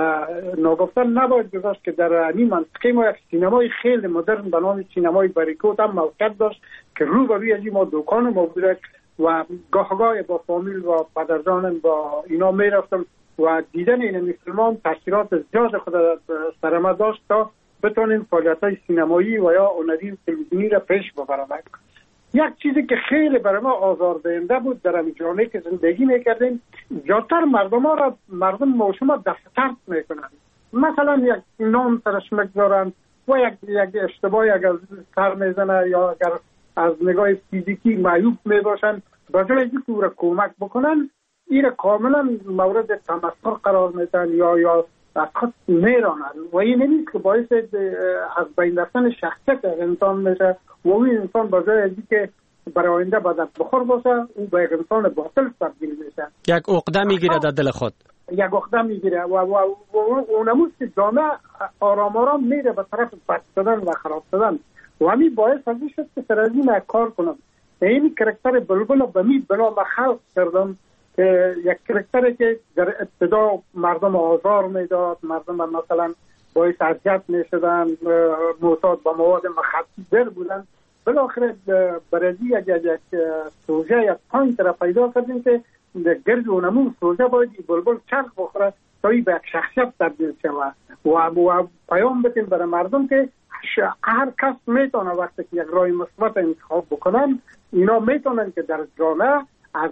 ناگفتن نباید گذاشت که در این منطقه ما یک سینمای خیلی مدرن به نام سینمای بریکوت هم موقعیت داشت که رو به روی از ما دکان ما بوده و گاه با فامیل و پدرجانم با اینا می رفتم و دیدن این فیلمان تاثیرات زیاد خود سر ما داشت تا بتونیم فعالیت‌های سینمایی و یا هنری و تلویزیونی را پیش ببریم. یک چیزی که خیلی برای ما آزاردهنده بود در این جامعه که زندگی میکردیم، زیادتر مردم ما شما دفتر میکنن، مثلا یک نام سرش میگذارن و یک اشتباهی اگر سر میزنه یا اگر از نگاه فیزیکی معیوب میباشن، بجای اینکه او را کمک بکنن این را کاملا مورد تمسخر قرار میدن یا از خود میرانن و این نیست که باعث از بین رفتن شخصیت انسان میشه و این انسان بجای از اینکه برای آینده بدت بخور باشه او به یک انسان باطل تبدیل میشه، یک عقده میگیره در دل خود، یک عقده میگیره و اونموز که جامعه آرام میره به طرف بد شدن و خراب شدن و همین باعث از این شد که سر از این کار کنم. این کرکتر بلبل به می بنا خلق کردم که یک کرکتری که در ابتدا مردم آزار میداد، مردم مثلا باعث اذیت میشدن، معتاد به مواد مخدر بودن، بالاخره برای یک سوژه یک پوینت را پیدا کردیم که گرد اونمون سوژه باید بلبل چرخ بخوره تا به یک شخصیت تبدیل شود و پیام بدیم برای مردم که هر کس میتونه وقتی که یک راه مثبت انتخاب بکنن اینا میتونن که در جامعه از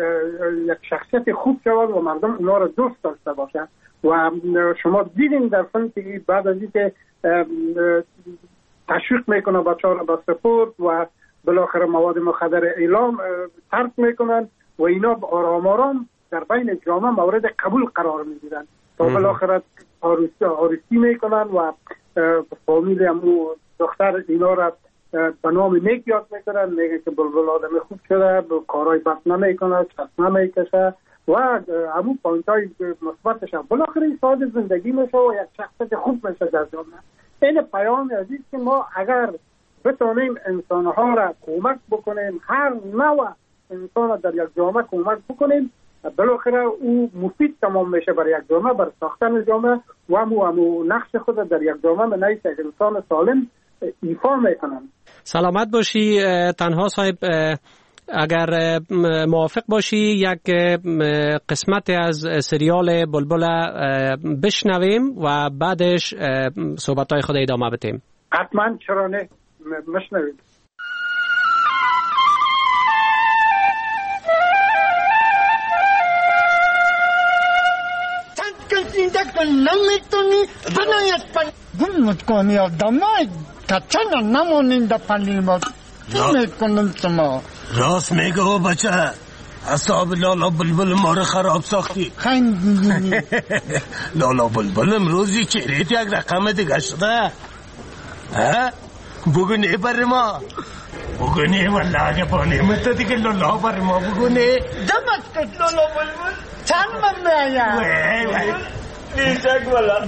یک شخصیت خوب شود و مردم اونا را دوست داشته باشن. و شما دیدین در فیلم که بعد از اینکه تشویق میکنه بچه‌ها را به سپورت و بالاخره مواد مخدر اعلام ترک میکنن و اینا آرام در بین جامعه مورد قبول قرار میگیرن تا بالاخره آرستی میکنن و فامیل همو دختر اینا را به نام نیک یاد میکنن، میگه که بلبل آدم خوب شده، کارهای بد نمیکنه، چست نمیکشه و همون پوینتای مثبتش هم بالاخره ساز زندگی میشه و یک شخصیت خوب میشه در جامعه. این پیام عزیز که ما اگر بتونیم انسانها را کمک بکنیم، هر نوع انسان در یک جامعه کمک بکنیم، بالاخره او مفید تمام میشه برای یک جامعه، برای ساختن جامعه و همو نقش خود در یک جامعه من یک انسان سالم ایفا میکنن. سلامت باشی. تنها صاحب اگر موافق باشی یک قسمت از سریال بلبل بشنویم و بعدش صحبت‌های خود ادامه بدیم. حتما، چرا نه، مشنوید. نمیتونی بنایت گمت کنی آدمای کچانا نماننده پنیمات میکنم شما. راست میگه بچه، اصاب لالا بلبل ما رو خراب ساختی. لالا بلبل امروزی چهرهت یک رقم دیگه شده. بگونه بر ما، بگونه والله اگه با نعمت دیگه لالا بر ما بگونه. دمت کت لالا بلبل چند من میایم نیشک والا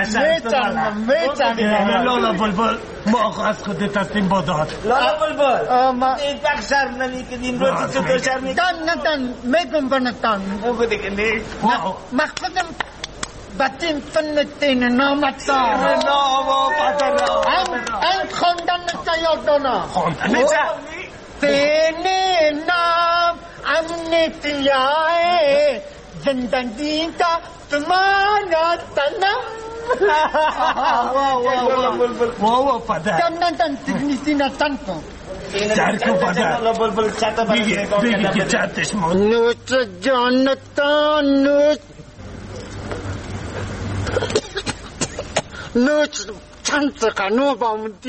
میچنم لالا بلبل ما از خود تسلیم باداد. لالا بلبل این تک شرم نمی کنیم روزی چطور شرم نمی کنیم میگم بنتان بگو دیگه نیست مخصوصم بطیم فنتین نامتان نام پتر این خوندن نسا یادانا خوندن نسا تینی نام امنیتیائے زندگی کا تمہارا تنم واو پدر تنن تکنیسینا تنکو جارکو پدر بگی که چاتش مون نوچ جانتا نوچ چند سقنو بامدی.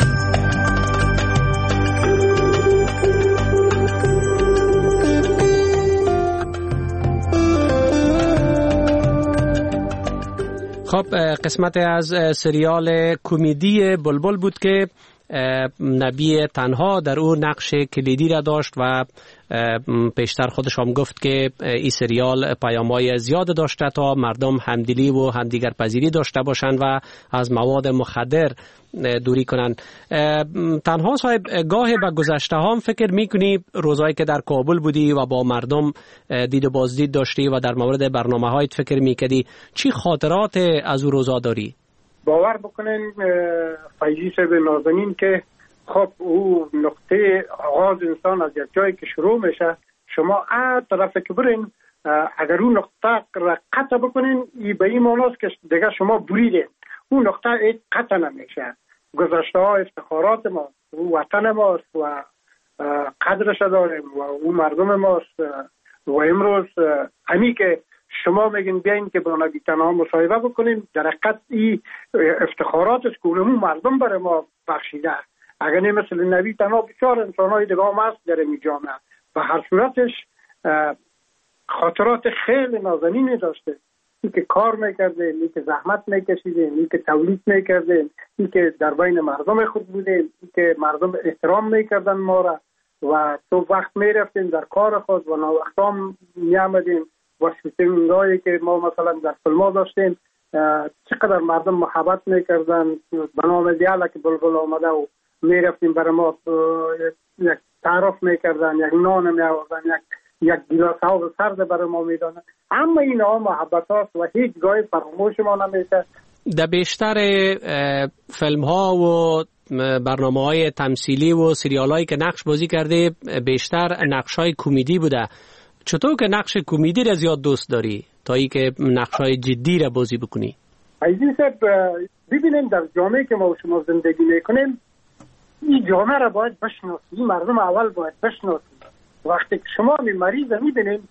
خب قسمت از سریال کمدی بلبل بود که نبی تنها در او نقش کلیدی را داشت و پیشتر خودش هم گفت که این سریال پیام‌های زیاد داشته تا مردم همدلی و همدیگر پذیری داشته باشند و از مواد مخدر دوری کنند. تنها صاحب، گاهی به گذشته هم فکر میکنی روزایی که در کابل بودی و با مردم دید و بازدید داشتی و در مورد برنامه‌هایت فکر میکردی، چی خاطرات از او روزا داری؟ باور بکنین فیضی صاحب نازنین که خب او نقطه آغاز انسان از یک جایی که شروع میشه، شما طرف که برین اگر اون نقطه را قطع بکنین به این معناست که دیگه شما بریدین. اون نقطه قطع نمیشه. گذشته ها افتخارات ما، او وطن ماست و قدرش داریم و او مردم ماست و امروز همی که شما میگین بیاین که با نبی تنها مصاحبه بکنیم، در حقیقت این افتخارات است که اون مردم برای ما بخشیده. اگر نه مثل نبی تنها بسیار انسان‌های دیگه هم هست در این جامعه و هر صورتش خاطرات خیلی نازنینی داشته. این که کار میکردیم، این که زحمت میکشیدیم، این که تولید میکردیم، این که در بین مردم خود بودیم، این که مردم احترام میکردن ما را و تو وقت میرفتیم در کار خود و ناوقتا میامدیم و شوتینگایی که ما مثلا در فیلم‌ها داشتیم چقدر مردم محبت میکردن. به نام دیالا که بلبل آمده و میرفتیم برای ما یک تعارف میکردن، یک نان میآوردن، یک گیلاس آب سرد برای ما میدادن. اما اینا محبت هاست و هیچ گاهی فراموش ما نمیشه. در بیشتر فیلم ها و برنامه های تمثیلی و سریال هایی که نقش بازی کرده بیشتر نقش های کمدی بوده. چطور که نقش کمدی را زیاد دوست داری تا ای که نقش های جدی را بازی بکنی؟ عزیز ببینیم در جامعه که ما و شما زندگی میکنیم این جامعه را باید بشناسیم، مردم اول باید بشناسیم. وقتی که شما مریض میبینید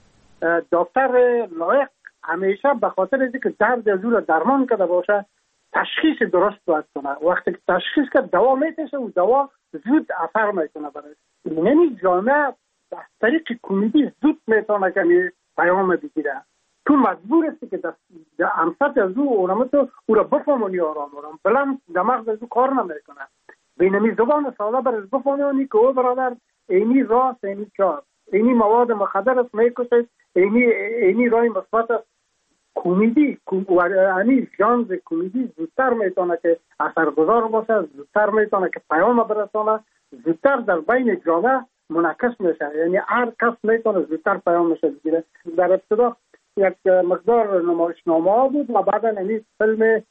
دکتر لایق همیشه به خاطر اینکه درد از او را درمان کرده باشه تشخیص درست باید کنه. وقتی که تشخیص کرد دوا میتشه و دوا زود اثر میکنه برای این جامعه از طریق کمدی زود میتونه که پیام بگیره. تو مجبور است که در امسط از او را بفهمونی آرام بلند دماغ از او کار نمیکنه. بینمی زبان ساده بر از بفهمونی که او برادر اینی راست اینی چار، اینی مواد مخدر است میکشه، اینی رای مثبت است. کمدی و اینی ژانر کمدی زودتر میتونه که اثرگذار باشه، زودتر میتونه که پیام برسونه، زودتر در بین جامعه منعکس میشه. یعنی هر کس میتونه زودتر پیامش بگیره. در ابتدا یک مقدار نمایشنامه بود و بعدا اینی فیلم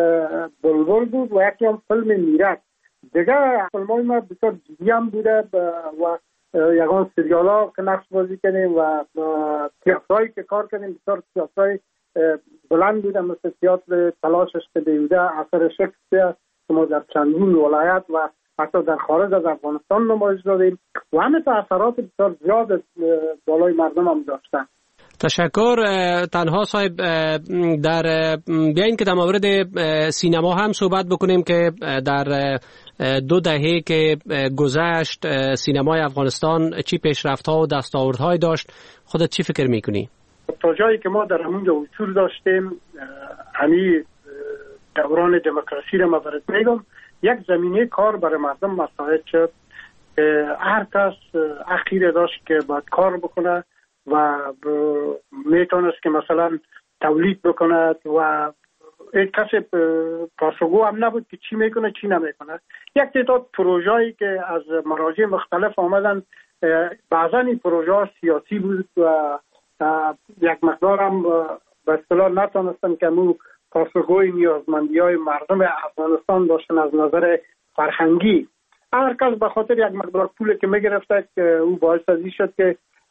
بلبل بود و یکی هم فیلم میرک. دیگه فیلم‌های ما بسیار جدی هم بوده و یکان سریال ها که نقش بازی کنیم و تئاترایی که کار کنیم بسیار تئاترای بلند بوده، مثل تئاتر تلاشش که بیوده اثر شکسپیر که ما در چندین ولایت و حتی در خارج از افغانستان نمایش دادیم و همه تا اثرات بسیار زیاد بالای مردم هم داشتن. تشکر. تنها صاحب بیاین که در مورد سینما هم صحبت بکنیم که در 2 دهه که گذشت سینمای افغانستان چی پیشرفت‌ها و دستاوردهای داشت، خودت چی فکر میکنی؟ تا جایی که ما در همونجا وصول داشتیم، همین دوران دموکراسی را مبارک میگم، یک زمینه کار برای مردم مساعد شد. هر کس حقی داشت که باید کار بکنه و میتونست که مثلا تولید بکند و یک کسی پاسخگو هم نبود که چی میکنه چی نمیکنه. یک تعداد پروژه‌ای که از مراجع مختلف آمدن، بعضا این پروژه سیاسی بود و یک مقدار هم به اصطلاح نتونستن که مو پاسخگوی نیازمندی‌های مردم افغانستان باشن از نظر فرهنگی. هر کس به خاطر یک مقدار پولی که میگرفته که او باعث ازی شد که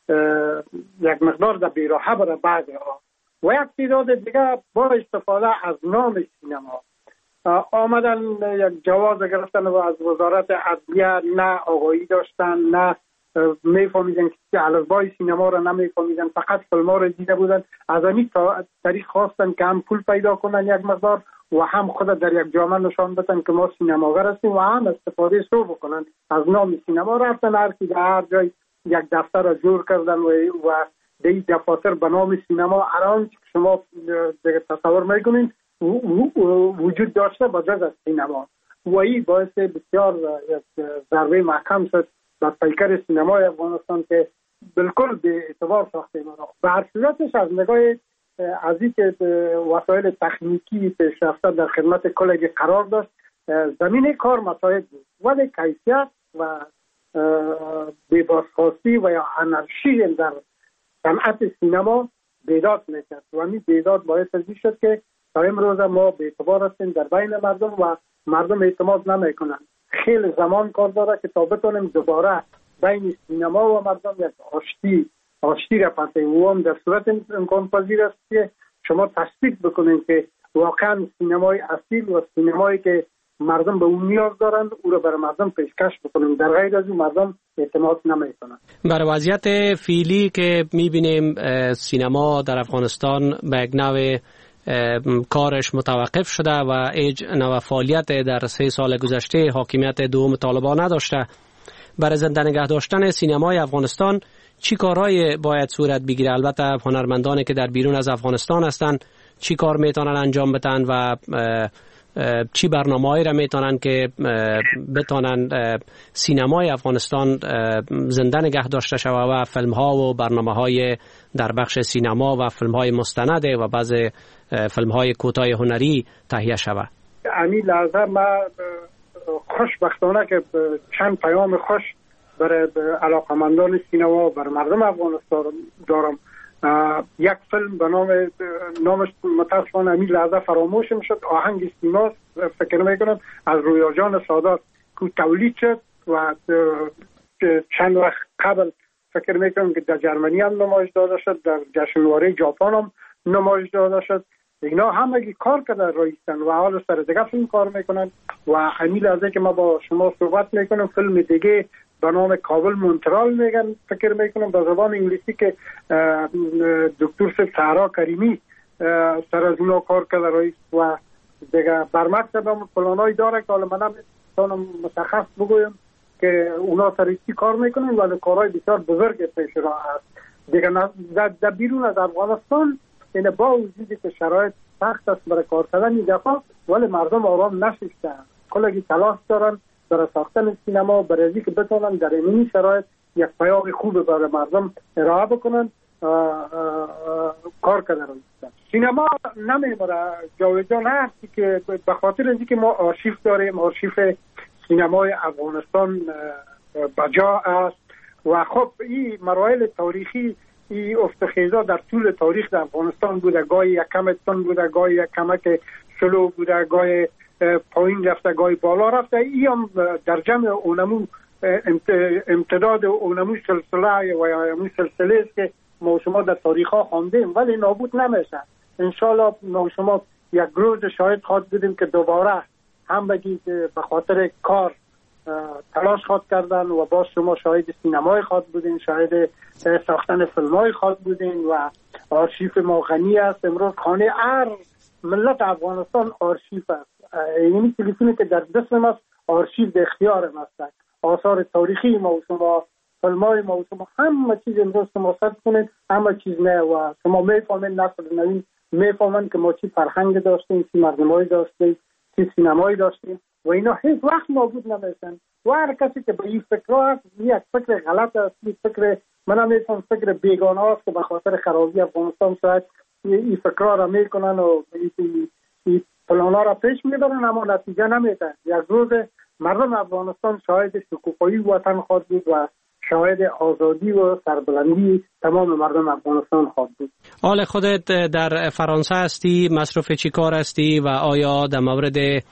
یک مقدار در بیراهه برای بعضی ها و یک تعداد دیگه با استفاده از نام سینما آمدن یک جواز گرفتن و از وزارت عدلیه نه آگاهی داشتن، نه میفهمیدن که الفبای سینما را نمیفهمیدن، فقط فیلم ها را دیده بودن. از همین طریق خواستن که هم پول پیدا کنن یک مقدار و هم خود در یک جامعه نشان بدن که ما سینماگر هستیم و هم استفاده سو بکنن از نام سینما. رفتن هر کی در هر جای یک دفتر را جور کردن و دی دفاتر به نام سینما الان که شما تصور میکنین وجود داشته با جز از سینما و این باعث بسیار ضربه محکم شد بر پیکر سینمای افغانستان که بالکل به اعتبار ساخته ما. به هر صورتش از نگاه از اینکه وسایل تکنیکی پیشرفته در خدمت کلگی قرار داشت، زمینه کار مساعد بود، ولی کیفیت و بی‌بازخواستی و یا انارشی در صنعت سینما بیداد میکرد و همین بیداد باعث از این شد که تا امروز ما به اعتبار هستیم در بین مردم و مردم اعتماد نمیکنن. خیلی زمان کار داره که تا بتونیم دوباره بین سینما و مردم یک آشتی را پسیم و هم در صورت امکان پذیر است که شما تصدیق بکنین که واقعا سینمای اصیل و سینمایی که مردم به اون نیاز دارند او را برای مردم پیشکش بکنیم، در غیر از اون مردم اعتماد نمیکنند. برای وضعیت فعلی که میبینیم سینما در افغانستان به یک نوع کارش متوقف شده و هیچ نوع فعالیت در 3 سال گذشته حاکمیت دوم طالبان نداشته. برای زنده نگه داشتن سینمای افغانستان چی کارهای باید صورت بگیره؟ البته هنرمندانی که در بیرون از افغانستان هستند چی کار میتونن انجام بدن و چی برنامه‌ای را میتونن که بتونن سینمای افغانستان زنده نگه داشته شود و فیلم‌ها و برنامه‌های در بخش سینما و فیلم‌های مستند و بعض فیلم‌های کوتاه هنری تهیه شود. همین لحظه ما خوشبختانه که چند پیام خوش برای علاقمندان سینما برای مردم افغانستان دارم. یک فیلم به نامش متاسفانه همین لحظه فراموش شد، آهنگ سیما فکر میکنم از رویا جان سادات که تولید شد و چند وقت قبل فکر میکنم که در جرمنی هم نمایش داده شد، در جشنواره ژاپن هم نمایش داده شد. اینا همگی کار کرده رایستن و حال سر دیگه فیلم کار میکنن و همین لحظه که ما با شما صحبت میکنم فیلم دیگه به نام کابل مونترال میگن، فکر میکنم به زبان انگلیسی که دکتر سهرا کریمی سر از اونا کار کرده رئیس و دیگه برمکتب هم پلانای داره که حالا من نمیتونم مشخص بگویم که اونا سر چی کار میکنن ولی کارهای بسیار بزرگ پیش راه هست دیگه. در بیرون از افغانستان این با وجودی که شرایط سخت است برای کار کردن این دفعه ولی مردم آرام نشستن، کلگی تلاش دارن برای ساختن سینما، برای اینکه بتونن در این شرایط یک پیام خوب برای مردم ارائه بکنن کار کردن. سینما نمیمونه، جاودان هستی که به خاطر اینکه ما آرشیو داریم، آرشیو سینمای افغانستان بجا است و خب این مراحل تاریخی این افتخیزا در طول تاریخ در افغانستان بوده، گاهی یک کم تن بوده، گاهی یک کمک سلو بوده، گاهی پایین رفته، گاهی بالا رفته. این هم در جمع اونمو امتداد اونمو سلسله و یا اونمو سلسله است که ما شما در تاریخ ها خواندیم ولی نابود نمیشه. انشالله ما شما یک روز شاید خواهد بودیم که دوباره هم بگید به خاطر کار تلاش خواهد کردن و باز شما شاهد سینمای خواهد بودین، شاهد ساختن فیلمای خواهد بودین و آرشیف ما غنی است. امروز خانه هر ملت افغانستان آرشیف است، یعنی تلفنی که در دست ما آرشیف به اختیار ما است، آثار تاریخی ما و شما، فیلمای ما و شما، همه چیز امروز شما ثبت کنید، همه چیز نه و شما میفهمید، نسل نوین میفهمند که ما چی فرهنگ داشتیم، چی مردمایی داشتیم، چی سینمایی داشتیم و اینا هیچ وقت نابود نمیشن. و هر کسی که به این فکر است، یک فکر غلط است، این فکر من نمیتونم فکر بیگانه است که به خاطر خرابی افغانستان شاید این فکرها را میکنن و این پلانا را پیش میبرن اما نتیجه نمیده. یک روز مردم افغانستان شاهد شکوفایی وطن خواهد بود و شاهد آزادی و سربلندی تمام مردم افغانستان خواهد بود. حال خودت در فرانسه هستی، مصروف چی کار هستی و آیا در مورد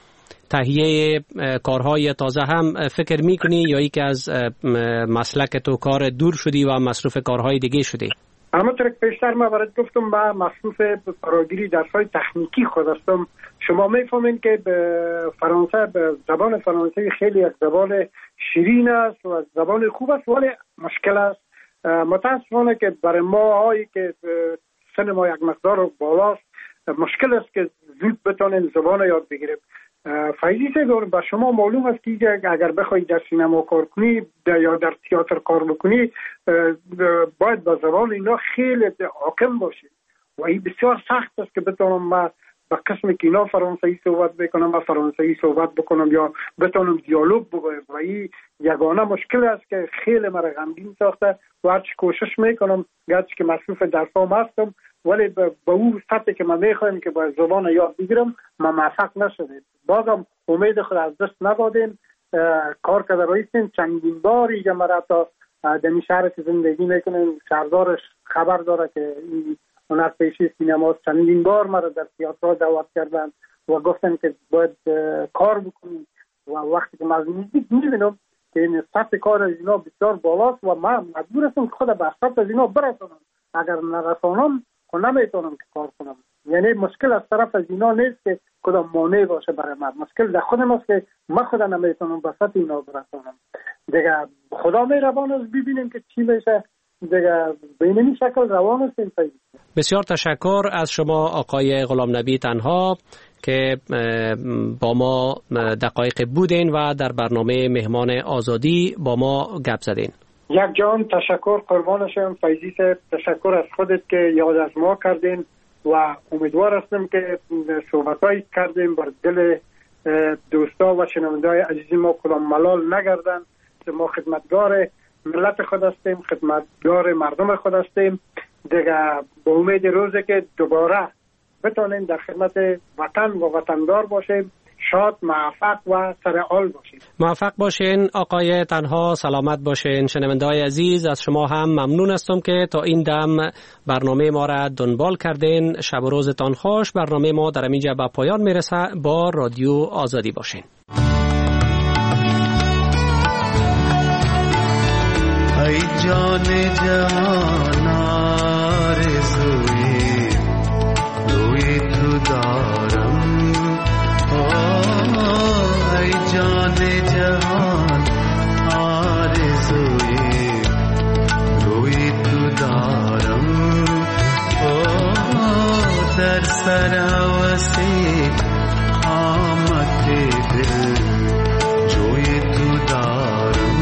تهیه کارهای تازه هم فکر میکنی یا ای که از مسلک تو کار دور شدی و مصروف کارهای دیگه شدی؟ همونطور که پیشتر ما برات گفتم من مصروف فراگیری درس‌های تکنیکی خود هستم. شما میفهمین که فرانسه به زبان فرانسوی خیلی یک زبان شیرین است و زبان خوب است ولی مشکل است. متاسفانه که برای ما هایی که سن ما یک مقدار بالاست مشکل است که زود بتونیم زبان یاد بگیریم. فایده داره به شما معلوم است که اگر بخواید در سینما کار کنی یا در تئاتر کار بکنی باید با زبان اینا خیلی حاکم باشید و این بسیار سخت است که بتونم ما به قسم که اینا فرانسوی صحبت بکنم و فرانسوی صحبت بکنم یا بتونم دیالوگ بگویم و این یگانه مشکل است که خیلی مرا غمگین ساخته و هرچی کوشش میکنم گرچه که مصروف درسام هستم ولی به اون سطحی که من میخوایم که با زبان یاد بگیرم من موفق نشدیم. بازم امید خود از دست ندادیم، کار کرده رایستیم. چندین باری که مرا تا دمی شهر که زندگی میکنیم شهردارش خبر داره که این هنرپیشه سینما چندین بار مرا در تئاتر دعوت کردن و گفتن که باید کار بکنیم و وقتی که من میبینم که این سطح کار از اینا بسیار بالاست و من مجبور هستم خود به سطح از اینا برسانم. اگر نرسانم نمیتونم که کار کنم. یعنی مشکل از طرف از اینا نیست که کدام مانع باشه برای من، مشکل در خودم است که من خدا نمیتونم به سطح اینا برسانم. دیگه خدا مهربان است، ببینیم که چی میشه. دیگه به این شکل روان هستیم. بسیار تشکر از شما آقای غلام نبی تنها که با ما دقایق بودین و در برنامه مهمان آزادی با ما گپ زدین. یک جان تشکر، قربان شم فیضی صاحب. تشکر از خودت که یاد از ما کردین و امیدوار هستم که صحبتایی کردیم بر دل دوستا و شنونده‌های عزیز ما کدام ملال نگردن. ما خدمتگار ملت خود هستیم، خدمتگار مردم خود هستیم. دیگه با امید روزی که دوباره بتونیم در خدمت وطن و وطندار باشیم، شاد، موفق و سرحال باشیم. موفق باشین آقای تنها، سلامت باشین. شنونده‌های عزیز از شما هم ممنون هستم که تا این دم برنامه ما را دنبال کردین. شب و روزتان خوش. برنامه ما در اینجا به پایان میرسه. با رادیو آزادی باشین. ای جان جهان آرزوی روی تو دارم، ای جان جهان آرزوی روی تو دارم، در سر هوسی قامت دل جوی تو دارم.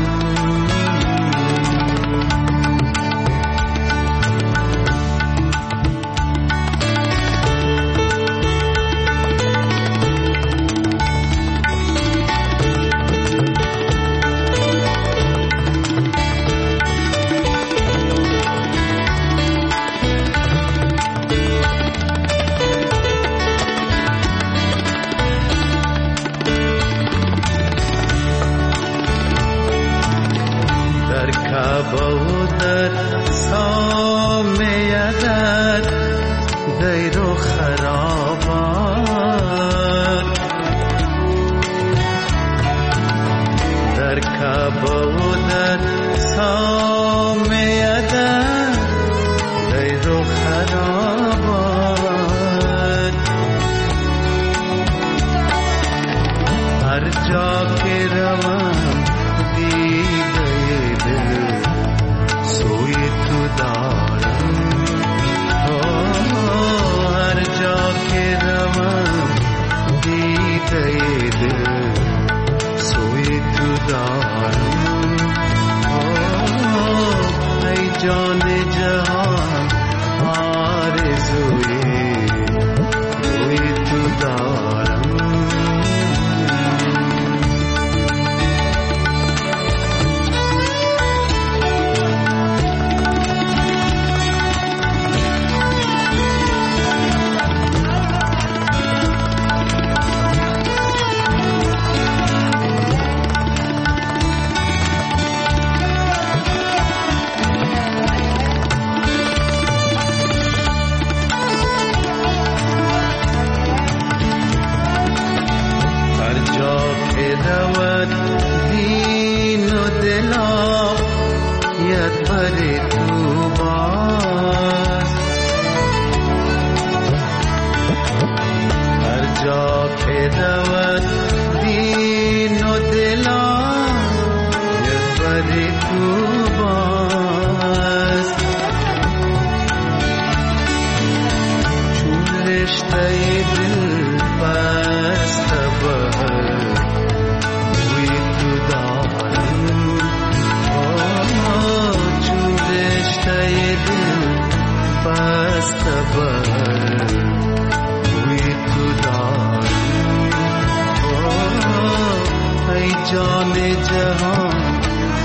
جان جهان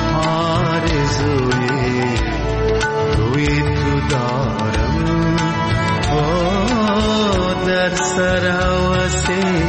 آرزوی روی تو دارم در سر هوس